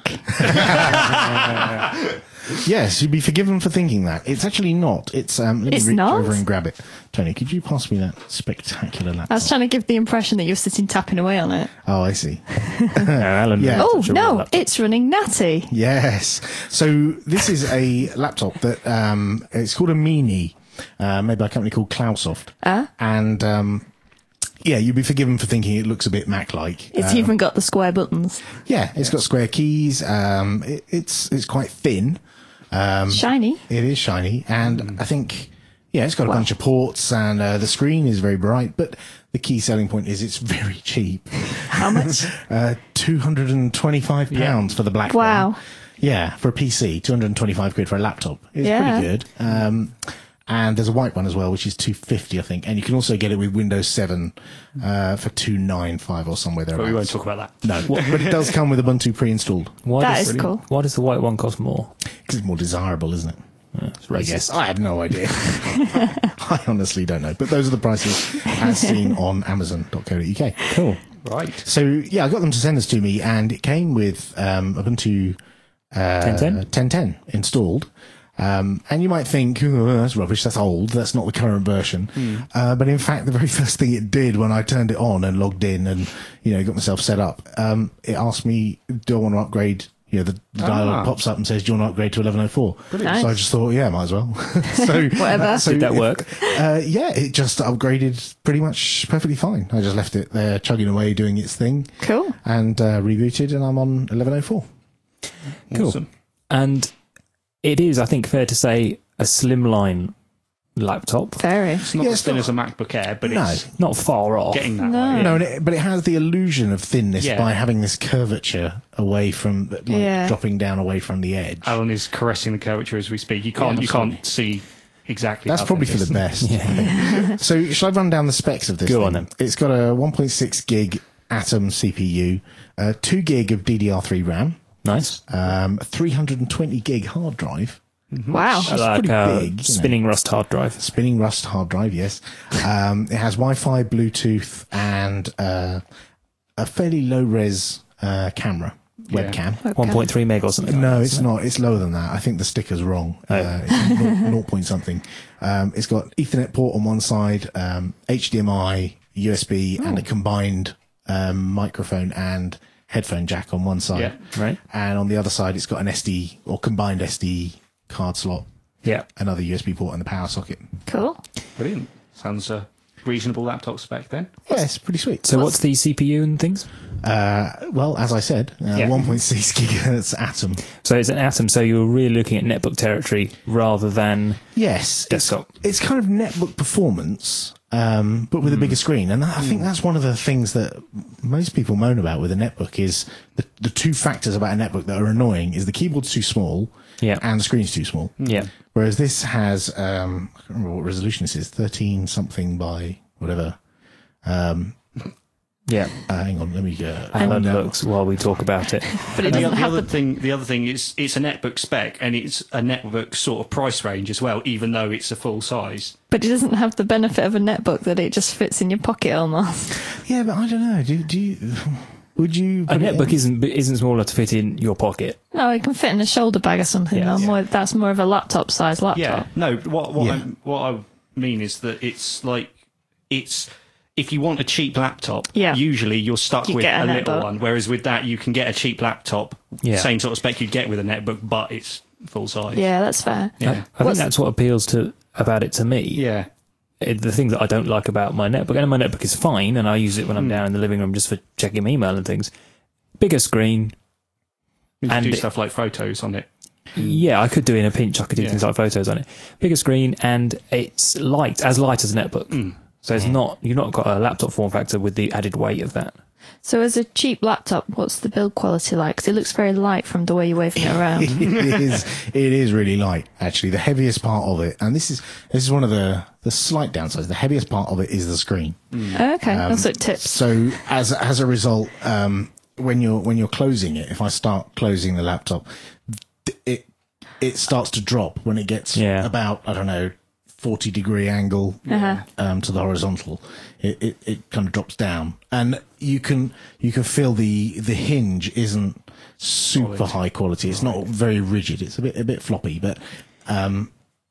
Yes, you'd be forgiven for thinking that. It's actually not. It's um. Let me It's reach not? over and grab it. Tony, could you pass me that spectacular laptop? I was trying to give the impression that you're sitting tapping away on it. Oh, I see. Uh, Alan, Yeah. knows Oh, such a no, real laptop. it's running Natty. Yes. So this is a laptop that um, it's called a Mini, uh, made by a company called Cloudsoft. Ah. And um, yeah, you'd be forgiven for thinking it looks a bit Mac-like. It's Um, even got the square buttons. yeah, it's got square keys. Um, it, it's it's quite thin. Um, Shiny. It is shiny, and I think yeah, it's got a bunch of ports, and uh, the screen is very bright. But the key selling point is it's very cheap. How much? Uh, two hundred and twenty-five pounds for the black Wow. one. Yeah, for a P C, two hundred and twenty-five quid for a laptop. It's Yeah. pretty good. Um, and there's a white one as well, which is two fifty, I think. And you can also get it with Windows seven uh, for two ninety-five or somewhere there. But we won't talk about that. No, but it does come with Ubuntu pre-installed Why That does, is cool. Why does the white one cost more? because it's more desirable, isn't it? It's I racist. guess. I have no idea. I honestly don't know. But those are the prices as seen on amazon dot co dot U K. Cool. Right. So, yeah, I got them to send this to me, and it came with um, Ubuntu uh, ten ten? ten ten installed. Um, and you might think, oh, that's rubbish, that's old, that's not the current version. Mm. Uh, but in fact, the very first thing it did when I turned it on and logged in and, you know, got myself set up, um, it asked me, do I want to upgrade? You know, the, the dialog Ah. pops up and says, do you want to upgrade to eleven oh four? Nice. So I just thought, yeah, might as well. so, Whatever. So Did that if- work? Uh, yeah, it just upgraded pretty much perfectly fine. I just left it there chugging away, doing its thing, Cool. and uh, rebooted, and I'm on eleven oh four. Cool. Awesome. And it is, I think, fair to say, a slimline laptop. Very. It's not Yeah, as it's thin not- as a MacBook Air, but No. it's Not far off. getting that No. way. No, and it, but it has the illusion of thinness Yeah. by having this curvature away from, like, Yeah. dropping down away from the edge. Alan is caressing the curvature as we speak. You can't. Yeah, you absolutely. can't see exactly. That's how probably thin for it the is. best. Yeah. So, shall I run down the specs of this? Go thing? on then. It's got a one point six gig Atom C P U, uh, two gig of D D R three RAM, Nice. um, three hundred twenty gig hard drive, Wow. That's like pretty a big, you know. spinning Rust hard drive. spinning Rust hard drive. Yes, um, it has Wi-Fi, Bluetooth, and uh, a fairly low res uh, camera Yeah. webcam. Okay. one point three meg or something. No, like it's that, not. It's lower than that. I think the sticker's wrong. Oh. Uh, it's zero, zero point something. Um, it's got Ethernet port on one side, um, H D M I, U S B, and a combined um, microphone and headphone jack on one side. Yeah. Right. And on the other side, it's got an S D or combined S D card slot, Yeah. another U S B port, and the power socket. Cool. Brilliant. Sounds uh, reasonable laptop spec then. Yeah, it's pretty sweet. So what's the C P U and things? Uh, well, as I said, uh, Yeah. one point six gigahertz Atom. So it's an Atom, so you're really looking at netbook territory rather than Yes, Desktop. It's, it's kind of netbook performance, um, but with a bigger screen. And that, I think that's one of the things that most people moan about with a netbook is the, the two factors about a netbook that are annoying is the keyboard's too small Yeah. and the screen's too small. Yeah. Whereas this has, um, I can't remember what resolution this is, thirteen something by whatever. Um, Yeah. uh, hang on, let me go. Alan looks while we talk about it. But it And the, doesn't the have other the. thing, the other thing is it's a netbook spec and it's a netbook sort of price range as well, even though it's a full size. But it doesn't have the benefit of a netbook that it just fits in your pocket almost. Yeah, but I don't know. Do, do you, would you? A put it netbook in? isn't isn't small enough to fit in your pocket. No, it can fit in a shoulder bag or something. Yeah. though. More, that's more of a laptop size laptop. Yeah, no. What what Yeah. I, what I mean is that it's like it's if you want a cheap laptop, Yeah. usually you're stuck You with get a, a little netbook. one. Whereas with that, you can get a cheap laptop, Yeah. same sort of spec you'd get with a netbook, but it's full size. Yeah, that's fair. yeah, I, I think What's- that's what appeals to about it to me. yeah. It- the thing that I don't like about my netbook, and my netbook is fine, and I use it when I'm down in the living room just for checking my email and things. Bigger screen. You can And do it- stuff like photos on it. Yeah, I could do in a pinch. I could do Yeah. things like photos on it. Bigger screen, and it's light, as light as a netbook. Mm. So it's not you've not got a laptop form factor with the added weight of that. So, as a cheap laptop, what's the build quality like? 'Cause it looks very light from the way you're waving it around. it is it is really light actually. The heaviest part of it, and this is this is one of the the slight downsides, the heaviest part of it is the screen. Okay, that's like tips. So as as a result, um when you're when you're closing it, if I start closing the laptop, th- it it starts to drop when it gets Yeah. about, I don't know, forty degree angle Uh-huh. um, to the horizontal. It, it it kind of drops down, and you can you can feel the the hinge isn't super Solid. high quality. It's not very rigid. It's a bit a bit floppy, but um,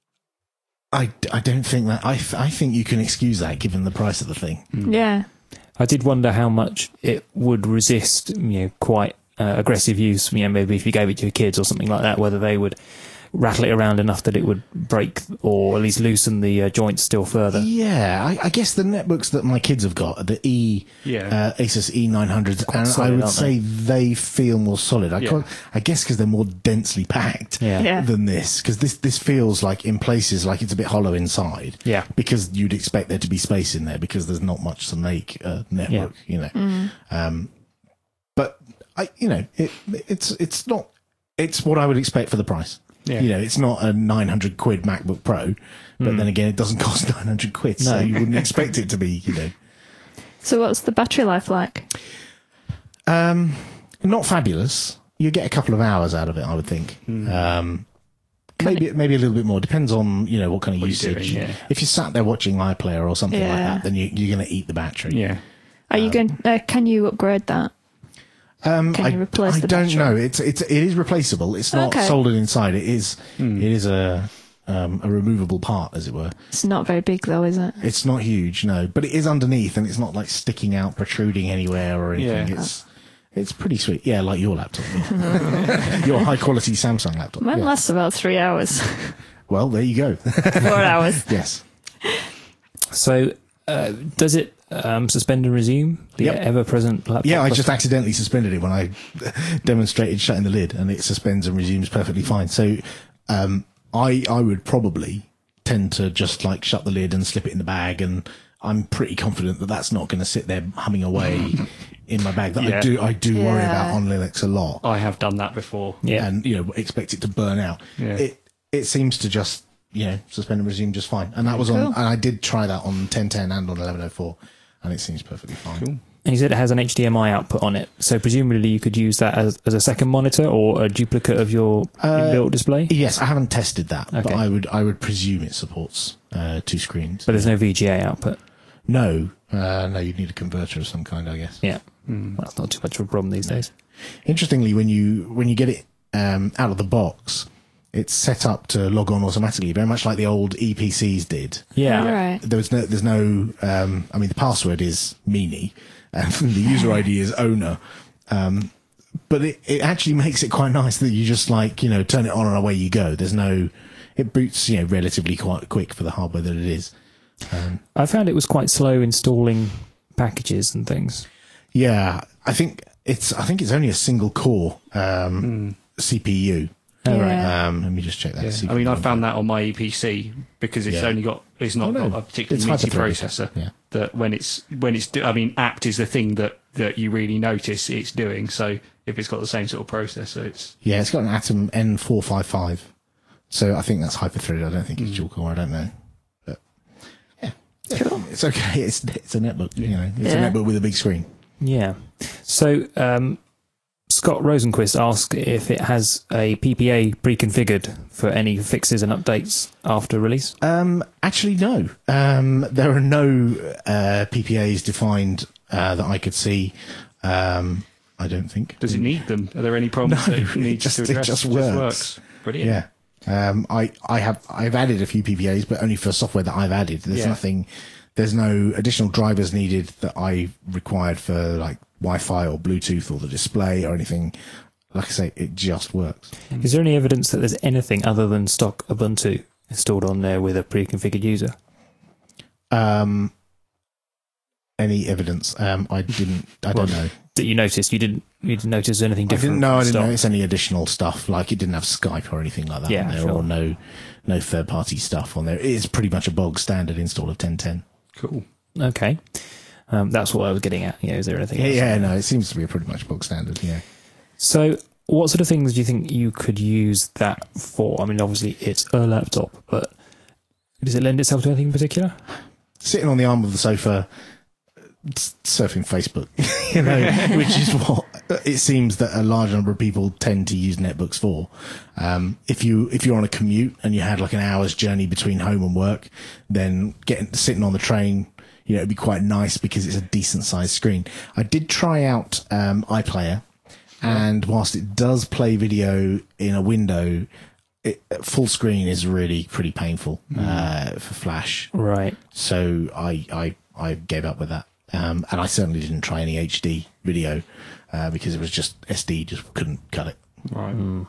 I, I don't think that I th- I think you can excuse that given the price of the thing. Yeah. I did wonder how much it would resist, you know, quite uh, aggressive use. You know, maybe if you gave it to your kids or something like that, whether they would rattle it around enough that it would break or at least loosen the uh, joints still further. Yeah, I, I guess the netbooks that my kids have got are the E, Yeah. uh, Asus E nine hundreds, and solid, I would aren't say they feel more solid. I, Yeah. can't, I guess because they're more densely packed Yeah. Yeah. than this, because this this feels like in places like it's a bit hollow inside. Yeah. because you'd expect there to be space in there because there's not much to make a netbook, you know. Um, but I, you know, it it's it's not it's what I would expect for the price. Yeah. You know, it's not a nine hundred quid MacBook Pro, but then again, it doesn't cost nine hundred quid, so No. you wouldn't expect it to be, you know, So, what's the battery life like? um, not fabulous. You get a couple of hours out of it, I would think. Um, maybe maybe a little bit more. Depends on, you know, what kind of What you're usage. doing, yeah. If you're sat there watching iPlayer or something like Yeah. that, then you, you're going to eat the battery. Yeah. Are you going? Uh, can you upgrade that? Um, Can I, you replace I the don't battery? know. It's it's it is replaceable. It's not Okay. soldered inside. It is it is a um, a removable part, as it were. It's not very big, though, is it? It's not huge, no, but it is underneath, and it's not like sticking out, protruding anywhere or anything. Yeah. It's it's pretty sweet. Yeah, like your laptop, yeah. Your high quality Samsung laptop. Mine yeah. lasts about three hours, Well, there you go. four hours. Yes. So, uh, does it um, suspend and resume the Yep. ever-present laptop? Yeah, I just accidentally suspended it when I demonstrated shutting the lid, and it suspends and resumes perfectly fine. So, um, I I would probably tend to just like shut the lid and slip it in the bag, and I'm pretty confident that that's not going to sit there humming away in my bag. That I Yeah. do I do worry Yeah. about on Linux a lot, I have done that before. Yeah. and you know expect it to burn out. Yeah. It it seems to just you know suspend and resume just fine, and that was on. Cool. And I did try that on ten ten and on eleven oh four, and it seems perfectly fine. Cool. And you said it has an H D M I output on it, so presumably you could use that as, as a second monitor or a duplicate of your inbuilt display. Yes, I haven't tested that, but Okay. I would I would presume it supports uh, two screens. But there's no V G A output. No, uh, no, you'd need a converter of some kind, I guess. Yeah, well, that's not too much of a problem these days. Interestingly, when you when you get it um, out of the box, it's set up to log on automatically, very much like the old E P Cs did. Yeah, All right. There was no, there's no. Um, I mean, the password is Meanie, and the user I D is owner. Um, but it, it actually makes it quite nice that you just like you know turn it on and away you go. There's no. It boots you know relatively quite quick for the hardware that it is. Um, I found it was quite slow installing packages and things. yeah, I think it's I think it's only a single core um, C P U. Oh, right. Yeah. Um, let me just check that. Yeah. C P U. I mean, I found that on my E P C because it's Yeah. only got it's not Oh, no. got a particularly It's minty hyper-threaded. processor. Yeah. That when it's when it's do- I mean, apt is the thing that that you really notice it's doing. So if it's got the same sort of processor, it's Yeah, it's got an Atom N four fifty-five. So I think that's hyper-threaded. I don't think it's dual core. I don't know. But yeah, Cool. it's okay. It's it's a netbook. You know, it's Yeah. a netbook with a big screen. Yeah. So um, Scott Rosenquist asked if it has a P P A pre-configured for any fixes and updates after release. Um, actually, no. Um, there are no uh, P P As defined uh, that I could see. Um, I don't think. does it need them? Are there any problems No, that it it needs just- to it address? just It works. Brilliant. Yeah. Um, I, I have I've added a few P P As, but only for software that I've added. There's Yeah. nothing. There's no additional drivers needed that I required for like Wi-Fi or Bluetooth or the display or anything. Like I say, it just works. Is there any evidence that there's anything other than stock Ubuntu installed on there with a pre-configured user? Um, any evidence? Um, I didn't. I don't Well, know. That you noticed? You didn't. You didn't notice anything I different? didn't know. I from didn't stock? notice any additional stuff. Like it didn't have Skype or anything like that Yeah, on there, sure. or no, no third-party stuff on there. It is pretty much a bog standard install of ten ten. Cool. Okay, um, that's what I was getting at. Yeah, is there anything? Yeah, else? yeah, no, it seems to be a pretty much bog standard. Yeah. So, what sort of things do you think you could use that for? I mean, obviously it's a laptop, but does it lend itself to anything in particular? Sitting on the arm of the sofa, s- surfing Facebook, you know, which is what it seems that a large number of people tend to use netbooks for. Um, if you if you're on a commute and you had like an hour's journey between home and work, then getting sitting on the train, you know, it'd be quite nice because it's a decent sized screen. I did try out um, iPlayer, and whilst it does play video in a window, it, full screen is really pretty painful uh, for Flash. Right. So I, I, I gave up with that. Um, and I certainly didn't try any H D video, uh, because it was just S D just couldn't cut it. Right.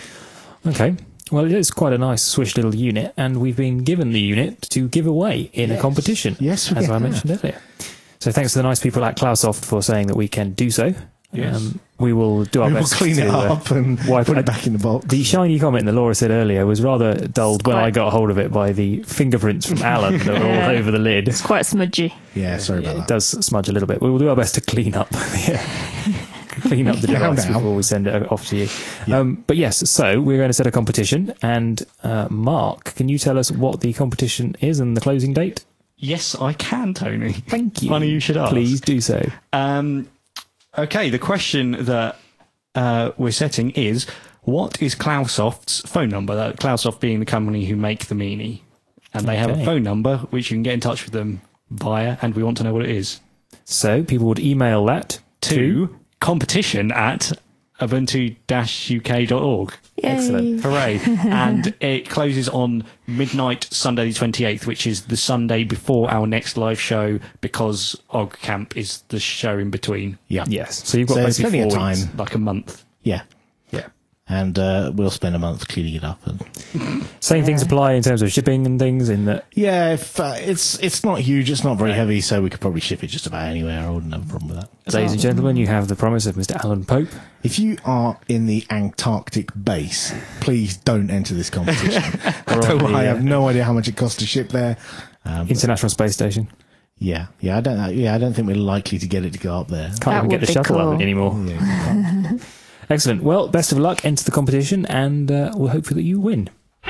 Okay. Well, it is quite a nice swish little unit, and we've been given the unit to give away in a Yes. competition. Yes, we as I have. mentioned earlier. So thanks to the nice people at Cloudsoft for saying that we can do so. Yes. we will do our We will best clean to it uh, up and wipe put it. it back in the box. The shiny comment that Laura said earlier was rather dulled when quite- I got hold of it by the fingerprints from Alan that were all over the lid. It's quite smudgy. Yeah, sorry about It that. does smudge a little bit. We will do our best to clean up the, clean up the Now, device now. before we send it off to you. Yeah. Um, but yes, so we're going to set a competition. And uh, Mark, can you tell us what the competition is and the closing date? Yes, I can, Tony. Thank you. Funny you should ask. Please do so. Um, okay, the question that uh, we're setting is, what is Cloudsoft's phone number? That Cloudsoft being the company who make the Meanie. And they have Okay. a phone number which you can get in touch with them via, and we want to know what it is. So people would email that to... To competition at ubuntu dash u k dot org. Yay. Excellent. Hooray. And it closes on midnight Sunday the twenty-eighth, which is the Sunday before our next live show, because OggCamp is the show in between. Yeah. Yes. So you've got So there's basically plenty of four weeks. time. Like a month. Yeah. Yeah. And uh, we'll spend a month cleaning it up. And Same things apply in terms of shipping and things in that... yeah, if, uh, it's it's not huge, it's not very heavy, so we could probably ship it just about anywhere. I wouldn't have a problem with that. Ladies and gentlemen, you have the promise of Mister Alan Pope. If you are in the Antarctic base, please don't enter this competition. Or on Although the, I uh, have no idea how much it costs to ship there. Um, International Space Station. yeah, yeah, I don't. know- Yeah, I don't think we're likely to get it to go up there. Can't That even get would the be shuttle cool. up anymore. Yeah, you can't. Excellent. Well, best of luck. Enter the competition, and uh, we'll hope that you win.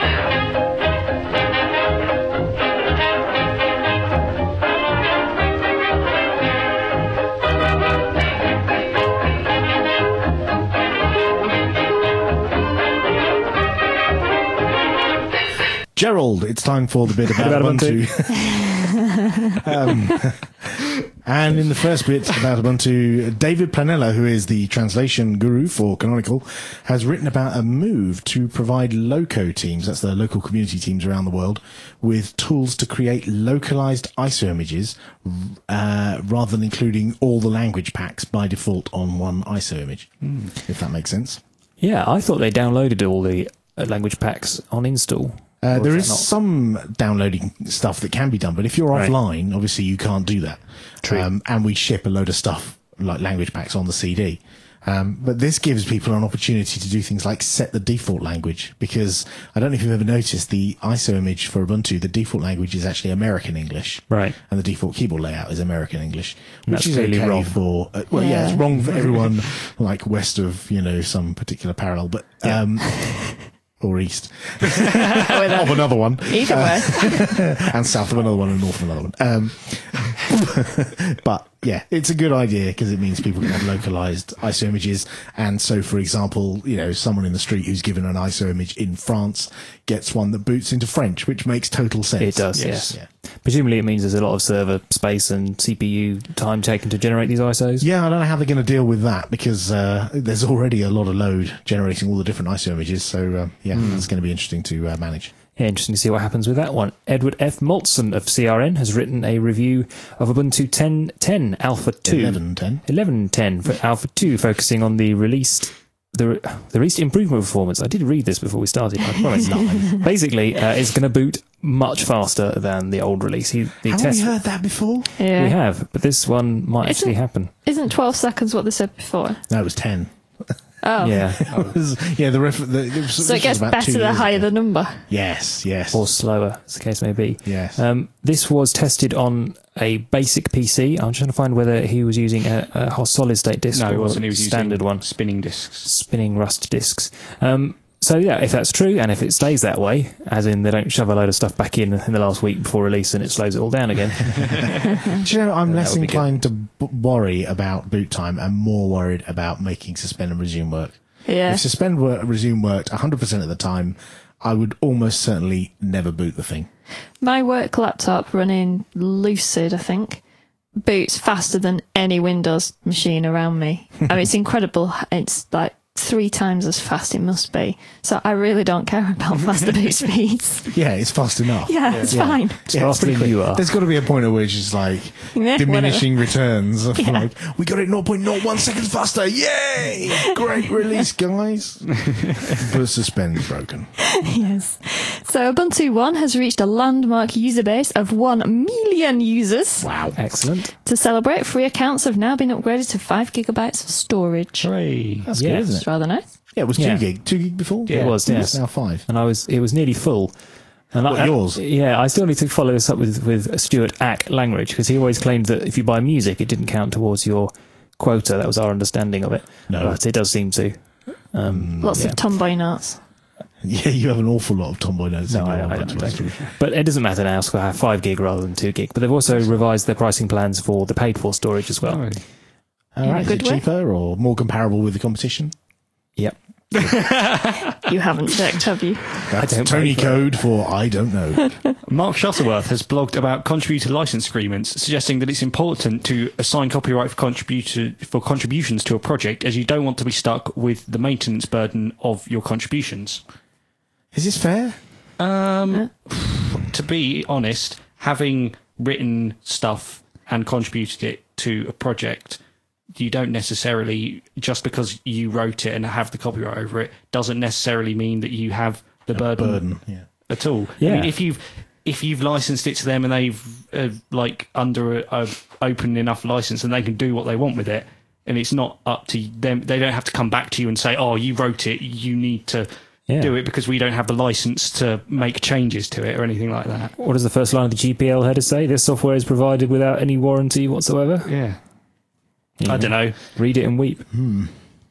Gerald, it's time for the bit about, About Ubuntu. um, and in the first bit about Ubuntu, David Planella, who is the translation guru for Canonical, has written about a move to provide loco teams, that's the local community teams around the world, with tools to create localized I S O images, uh, rather than including all the language packs by default on one I S O image, if that makes sense. Yeah, I thought they downloaded all the uh, language packs on install. Uh, Or there is is that not- some downloading stuff that can be done, but if you're Right. offline, obviously you can't do that. True. Um, and we ship a load of stuff like language packs on the C D. Um, but this gives people an opportunity to do things like set the default language, because I don't know if you've ever noticed the I S O image for Ubuntu, the default language is actually American English. Right. And the default keyboard layout is American English, which That's is clearly okay wrong. for, uh, well, yeah. Yeah. it's wrong for everyone like west of, you know, some particular parallel, but, um, or east of another one. Either way. And south of another one and north of another one. Um, but yeah, it's a good idea because it means people can have localized I S O images. And so, for example, you know, someone in the street who's given an I S O image in France gets one that boots into French, which makes total sense. It does, yes. Yeah. Presumably it means there's a lot of server space and C P U time taken to generate these I S Os. Yeah, I don't know how they're going to deal with that because uh, there's already a lot of load generating all the different I S O images. So, uh, yeah, Hmm. it's going to be interesting to uh, manage. Yeah, interesting to see what happens with that one. Edward F. Maltson of C R N has written a review of Ubuntu ten ten Alpha two. eleven ten. eleven ten for Alpha two, focusing on the released the the released improvement performance. I did read this before we started, I promise. Basically, uh, it's going to boot much faster than the old release. He, the Haven't test we heard that before? Yeah. we have, but this one might Isn't- actually happen. Isn't twelve seconds what they said before? No, it was ten. Oh. Yeah, It was- yeah, the, ref- the it was, So this it was gets about better two the years higher ago. the number. Yes, yes. or slower, as the case may be. Yes. Um, this was tested on a basic P C. I'm trying to find whether he was using a, a solid state disk No, or it wasn't. He was a standard using one, spinning discs. spinning rust disks. Um, so yeah, if that's true, and if it stays that way, as in they don't shove a load of stuff back in in the last week before release and it slows it all down again. Do you know, I'm that less would be good. inclined to b- worry about boot time and more worried about making suspend and resume work. Yeah. If suspend work, resume worked one hundred percent of the time, I would almost certainly never boot the thing. My work laptop running Lucid, I think, boots faster than any Windows machine around me. I mean, it's incredible. It's like three times as fast it must be. So I really don't care about faster boot speeds. Yeah, it's fast enough. Yeah, it's Yeah. fine. It's Yeah, it's faster pretty than quick. you are. There's got to be a point at which it's like Yeah, diminishing returns. Of Yeah. like, we got it zero point zero one seconds faster. Yay! Great release, guys. But suspend's broken. Yes. So Ubuntu One has reached a landmark user base of one million users. Wow. Excellent. To celebrate, free accounts have now been upgraded to five gigabytes of storage. Hooray. That's Yeah. good, isn't It's it? rather nice. Yeah, it was two Yeah. gig. Two gig before? It was, yes. It's now five. And I was, it was nearly full. And What, I, yours? Yeah, I still need to follow this up with, with Stuart Ack Langridge, because he always claimed that if you buy music, it didn't count towards your quota. That was our understanding of it. No. But it does seem to. Um, Lots yeah. of tomboy notes. Yeah, you have an awful lot of tomboy notes. No, in I, your I Ubuntu don't. distribution. But it doesn't matter now, so I have five gig rather than two gig. But they've also revised their pricing plans for the paid for storage as well. Hooray. All In a right, is good it way? cheaper or more comparable with the competition? Yep. You haven't checked, have you? That's don't Tony pay for it. code for I don't know. Mark Shuttleworth has blogged about contributor license agreements, suggesting that it's important to assign copyright for contributor for contributions to a project, as you don't want to be stuck with the maintenance burden of your contributions. Is this fair? Um, to be honest, having written stuff and contributed it to a project, you don't necessarily, just because you wrote it and have the copyright over it, doesn't necessarily mean that you have the burden, Burden, yeah. at all. Yeah. I mean, if you've if you've licensed it to them and they've uh, like under a, a open enough license and they can do what they want with it, and it's not up to them, they don't have to come back to you and say, "Oh, you wrote it, you need to." Yeah. Do it because we don't have the license to make changes to it or anything like that. What does the first line of the G P L header say? This software is provided without any warranty whatsoever. Yeah. Yeah. I don't know. Read it and weep. Hmm.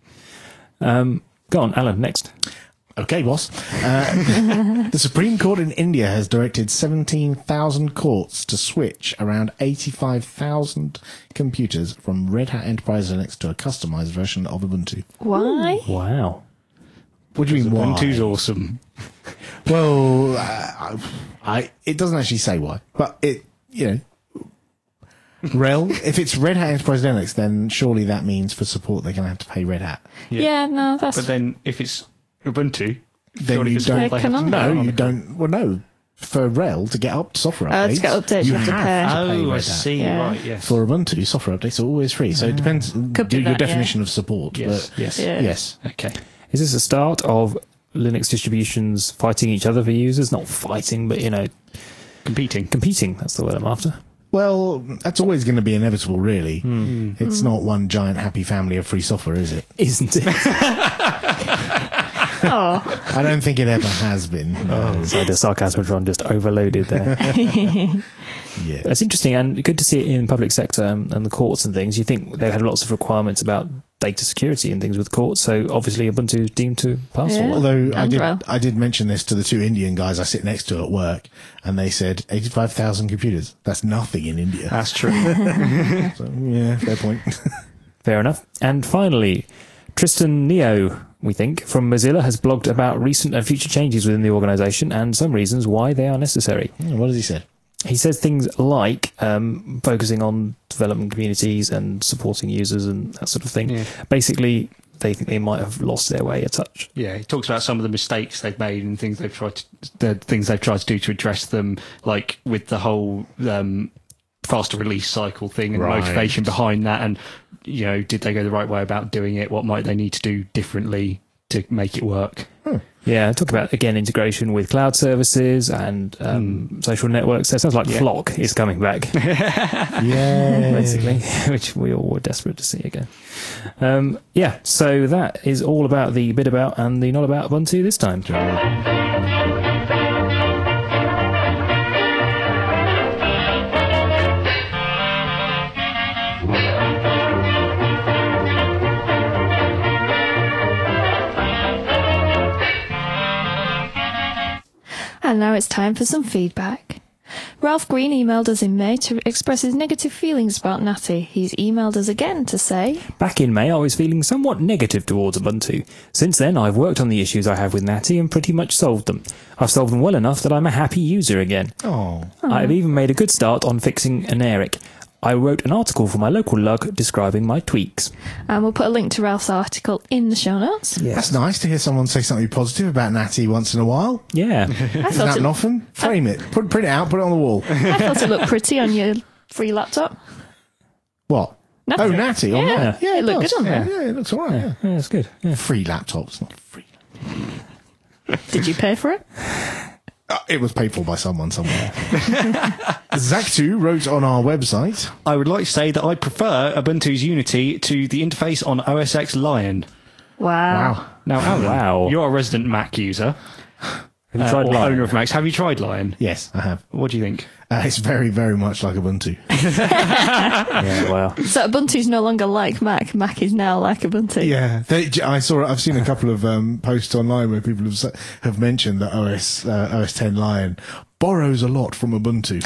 Um, go on, Alan, next. Okay, boss. Uh, the Supreme Court in India has directed seventeen thousand courts to switch around eighty-five thousand computers from Red Hat Enterprise Linux to a customized version of Ubuntu. Why? Wow. What do you mean, why? Ubuntu's awesome. Well, uh, I it doesn't actually say why, but it, you know, Rel, if it's Red Hat Enterprise Linux, then surely that means for support they're going to have to pay Red Hat. Yeah, no, that's But then if it's Ubuntu, Then surely you for don't- support they Can have to I? pay No, on you it. don't. Well, no. For Rel to get up software Oh, updates, to get updates, you have to pay. pay Oh, I Red Hat. see. Yeah. Right, yes. For Ubuntu, software updates are always free. So it depends Could be your that, definition of support. yes, But yes. Yeah. yes. Okay. Is this the start of Linux distributions fighting each other for users? Not fighting, but, you know, Competing. competing. That's the word I'm after. Well, that's always going to be inevitable, really. Mm. It's not one giant happy family of free software, is it? Isn't it? Oh, I don't think it ever has been. Oh, so the sarcasm just overloaded there. Yeah. It's interesting and good to see it in public sector and, and the courts and things. You think they've had lots of requirements about data security and things with courts, so obviously Ubuntu is deemed to pass Yeah. all that. Although I did, Andro. I did mention this to the two Indian guys I sit next to at work, and they said eighty-five thousand computers. That's nothing in India. That's true. So, yeah, fair point. Fair enough. And finally, Tristan Neo, we think, from Mozilla has blogged about recent and future changes within the organisation and some reasons why they are necessary. Yeah, what has he said? He says things like um, focusing on development communities and supporting users and that sort of thing. Yeah. Basically, they think they might have lost their way a touch. Yeah, he talks about some of the mistakes they've made and things they've tried to, the things they've tried to do to address them, like with the whole um, faster release cycle thing and Right. the motivation behind that. And, you know, did they go the right way about doing it? What might they need to do differently to make it work? Yeah, talk about, again, integration with cloud services and um, Mm. social networks. So it sounds like Yeah. Flock is coming back, Yeah. basically, which we all were desperate to see again. Um, yeah, so that is all about the bit about and the not about Ubuntu this time. and now it's time for some feedback. Ralph Green emailed us in May to express his negative feelings about Natty. He's emailed us again to say, Back in May, I was feeling somewhat negative towards Ubuntu. Since then, I've worked on the issues I have with Natty and pretty much solved them. I've solved them well enough that I'm a happy user again. Oh. I've even made a good start on fixing an Eric. I wrote an article for my local lug describing my tweaks. and we'll put a link to Ralph's article in the show notes. That's nice to hear someone say something positive about Natty once in a while. Yeah. I Doesn't thought, happen it, often. Frame it. Put, print it out. Put it on the wall. I thought it looked pretty on your free laptop. What? Natty. Oh, Natty. On Yeah. that. Yeah, It looked does. good on yeah. there. Yeah, it looks all right. Yeah. Yeah, that's good. Yeah. Free laptops, not free. Did you pay for it? Uh, it was paid for by someone somewhere. Zactu wrote on our website. I would like to say that I prefer Ubuntu's Unity to the interface on O S X Lion. Wow. Now, Alan, Wow. you're a resident Mac user. Have you uh, tried or Lion? owner of Macs. Have you tried Lion? Yes, I have. What do you think? Uh, it's very, very much like Ubuntu. Yeah, well. So Ubuntu's no longer like Mac. Mac is now like Ubuntu. Yeah, they, I saw. I've seen a couple of um, posts online where people have s- have mentioned that O S uh, O S ten Lion borrows a lot from Ubuntu.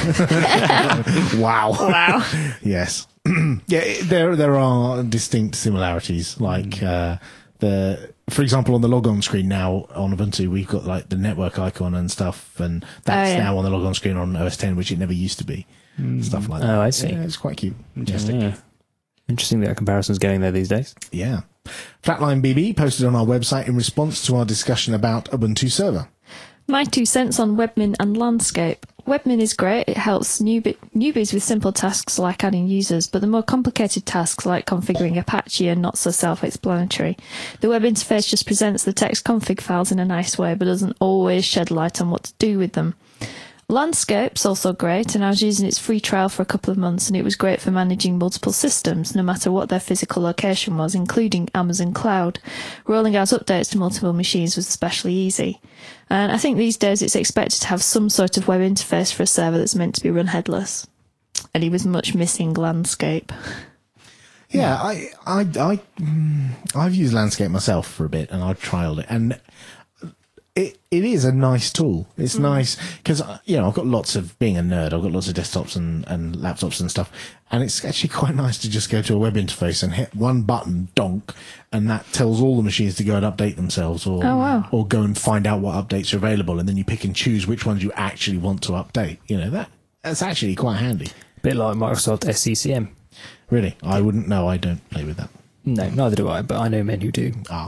Wow. Wow. Yes. Yeah, it- there there are distinct similarities. Like uh, the, for example, on the logon screen now on Ubuntu, we've got like the network icon and stuff, and that's Oh, yeah. now on the logon screen on O S ten, which it never used to be. Stuff like that. Oh, I see. Yeah, it's quite cute. Yeah. Interesting that comparison's getting there these days. Yeah. Flatline B B posted on our website in response to our discussion about Ubuntu Server. My two cents on Webmin and Landscape. Webmin is great. It helps newbie, newbies with simple tasks like adding users, but the more complicated tasks like configuring Apache are not so self-explanatory. The web interface just presents the text config files in a nice way, but doesn't always shed light on what to do with them. Landscape's also great, and I was using its free trial for a couple of months, and it was great for managing multiple systems, no matter what their physical location was, including Amazon Cloud. Rolling out updates to multiple machines was especially easy. And I think these days it's expected to have some sort of web interface for a server that's meant to be run headless. And he was much missing Landscape. Yeah, I, I, I, mm, I've used Landscape myself for a bit, and I've trialed it, and it, it is a nice tool. It's nice because you know I've got lots of being a nerd. I've got lots of desktops and, and laptops and stuff, and it's actually quite nice to just go to a web interface and hit one button, donk, and that tells all the machines to go and update themselves, or Oh, wow. or go and find out what updates are available, and then you pick and choose which ones you actually want to update. You know that that's actually quite handy. Bit like Microsoft S C C M. Really, I wouldn't know. I don't play with that. No, neither do I, but I know men who do. Ah.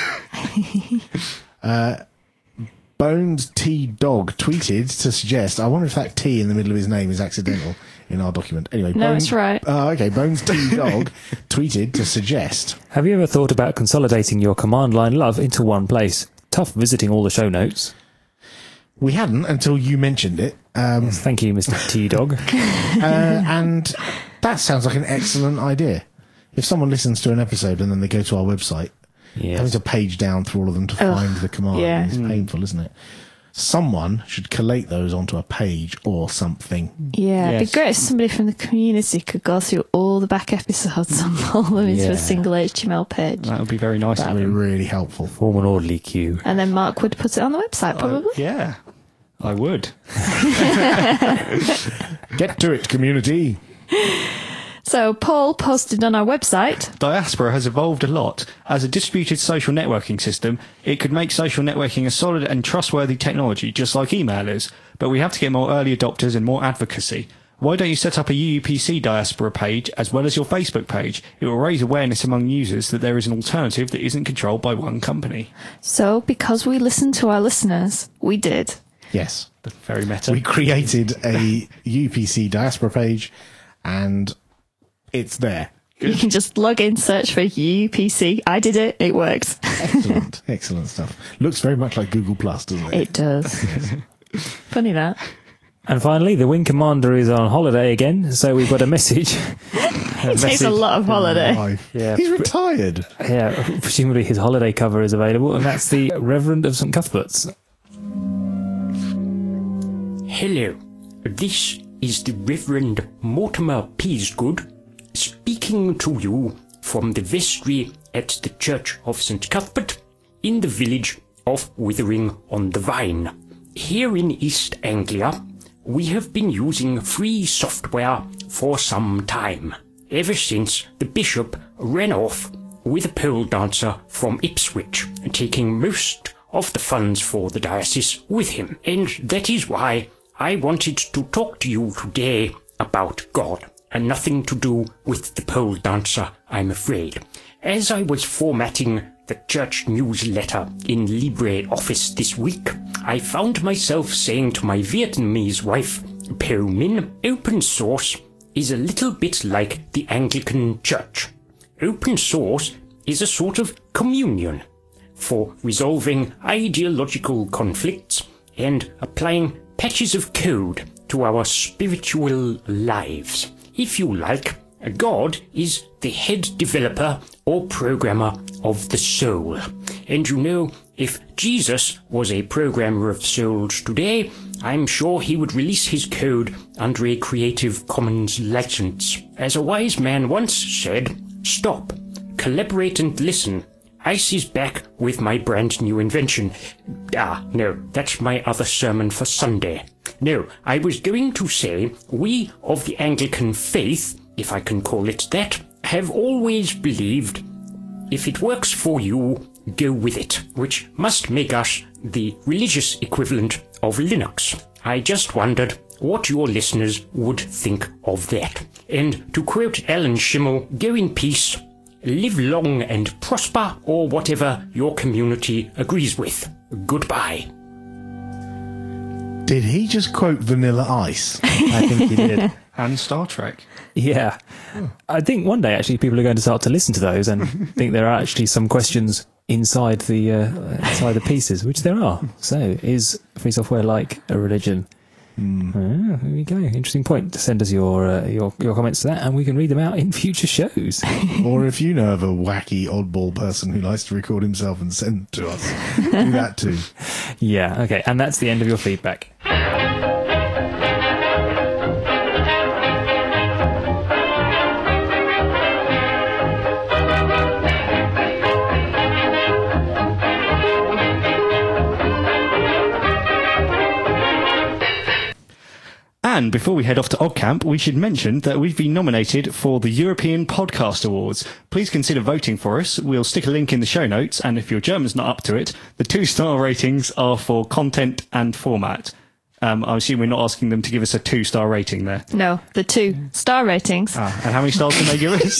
uh, Bones T Dog tweeted to suggest. I wonder if that T in the middle of his name is accidental in our document. Anyway, No, Bones, it's right. Oh, okay. Bones T Dog tweeted to suggest. Have you ever thought about consolidating your command line love into one place? tough visiting all the show notes. We hadn't until you mentioned it. Um, Yes, thank you, Mister T-Dog. uh, and that sounds like an excellent idea. If someone listens to an episode and then they go to our website, having Yes. to page down through all of them to Ugh, find the command yeah. is painful, isn't it? Someone should collate those onto a page or something. Yeah, it'd Yes. be great if somebody from the community could go through all the back episodes and pull them into Yeah. a single H T M L page. That would be very nice. That of would be them. really helpful. Form an orderly queue. And then Mark would put it on the website, probably. Yeah, I would. Get to it, community. So Paul posted on our website. Diaspora has evolved a lot. As a distributed social networking system, it could make social networking a solid and trustworthy technology, just like email is. But we have to get more early adopters and more advocacy. Why don't you set up a U U P C Diaspora page as well as your Facebook page? It will raise awareness among users that there is an alternative that isn't controlled by one company. So because we listened to our listeners, we did. Yes. Very meta. We created a U U P C diaspora page and it's there. You can just log in, search for U U P C. I did it. It works. Excellent. Excellent stuff. Looks very much like Google Plus, doesn't it? It does. Funny that. And finally, the Wing Commander is on holiday again, so we've got a message. a It takes a lot of holiday. Life. Yeah. He's retired. Yeah, presumably his holiday cover is available, and that's the Reverend of Saint Cuthbert's. Hello, this is the Reverend Mortimer Peasgood speaking to you from the vestry at the Church of Saint Cuthbert in the village of Withering-on-the-Vine. Here in East Anglia, we have been using free software for some time, ever since the bishop ran off with a pole dancer from Ipswich, taking most of the funds for the diocese with him. And that is why I wanted to talk to you today about God, and nothing to do with the pole dancer, I'm afraid. As I was formatting the church newsletter in LibreOffice this week, I found myself saying to my Vietnamese wife, Po Min, open source is a little bit like the Anglican Church. Open source is a sort of communion for resolving ideological conflicts and applying patches of code to our spiritual lives. If you like, God is the head developer or programmer of the soul. And you know, if Jesus was a programmer of souls today, I'm sure he would release his code under a Creative Commons license. As a wise man once said, stop, collaborate and listen. Ice is back with my brand new invention. Ah, no, that's my other sermon for Sunday. No, I was going to say, we of the Anglican faith, if I can call it that, have always believed, if it works for you, go with it, which must make us the religious equivalent of Linux. I just wondered what your listeners would think of that. And to quote Alan Schimmel, go in peace, live long and prosper, or whatever your community agrees with. Goodbye. Did he just quote Vanilla Ice? I think he did. And Star Trek. Yeah. I think one day, actually, people are going to start to listen to those and think there are actually some questions inside the uh, inside the pieces, which there are. So, is free software like a religion? Mm. Ah, there we go. Interesting point. Send us your, uh, your your comments to that, and we can read them out in future shows. Or if you know of a wacky oddball person who likes to record himself and send to us, do that too. Yeah. Okay. And that's the end of your feedback. And before we head off to OggCamp, we should mention that we've been nominated for the European Podcast Awards. Please consider voting for us. We'll stick a link in the show notes, and if your German's not up to it, the two-star ratings are for content and format. Um, I assume we're not asking them to give us a two-star rating there. No, the two star ratings. Ah, and how many stars can they give us?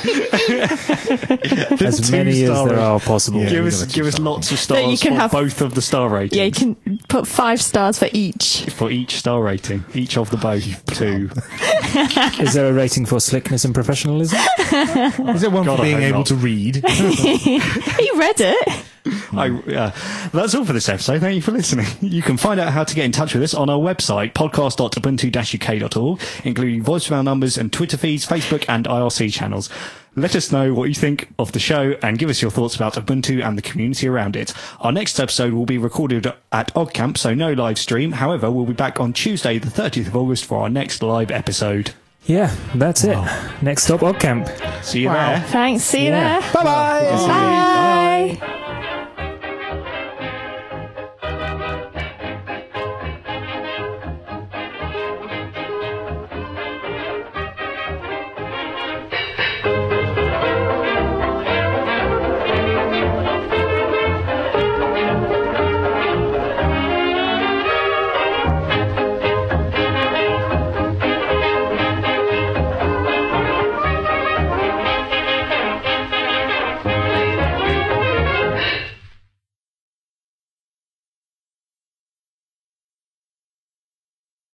As many as there are possible. Yeah. give we us got a give us two-star lots of you stars can for have- both of the star ratings. Yeah, you can put five stars for each. For each star rating, each of the both two. Is there a rating for slickness and professionalism? Is there one God, for I being hope able not. to read? He read it. I I, uh, that's all for this episode. Thank you for listening. You can find out how to get in touch with us on our website, podcast dot ubuntu dash u k dot org, including voicemail numbers and Twitter feeds, Facebook and I R C channels. Let us know what you think of the show and give us your thoughts about Ubuntu and the community around it. Our next episode will be recorded at OggCamp, so no live stream. However, we'll be back on Tuesday, the thirtieth of August for our next live episode. Yeah, that's it. Next stop, OggCamp. See you Wow. there. Thanks. See you Yeah. there. Bye-bye. Bye.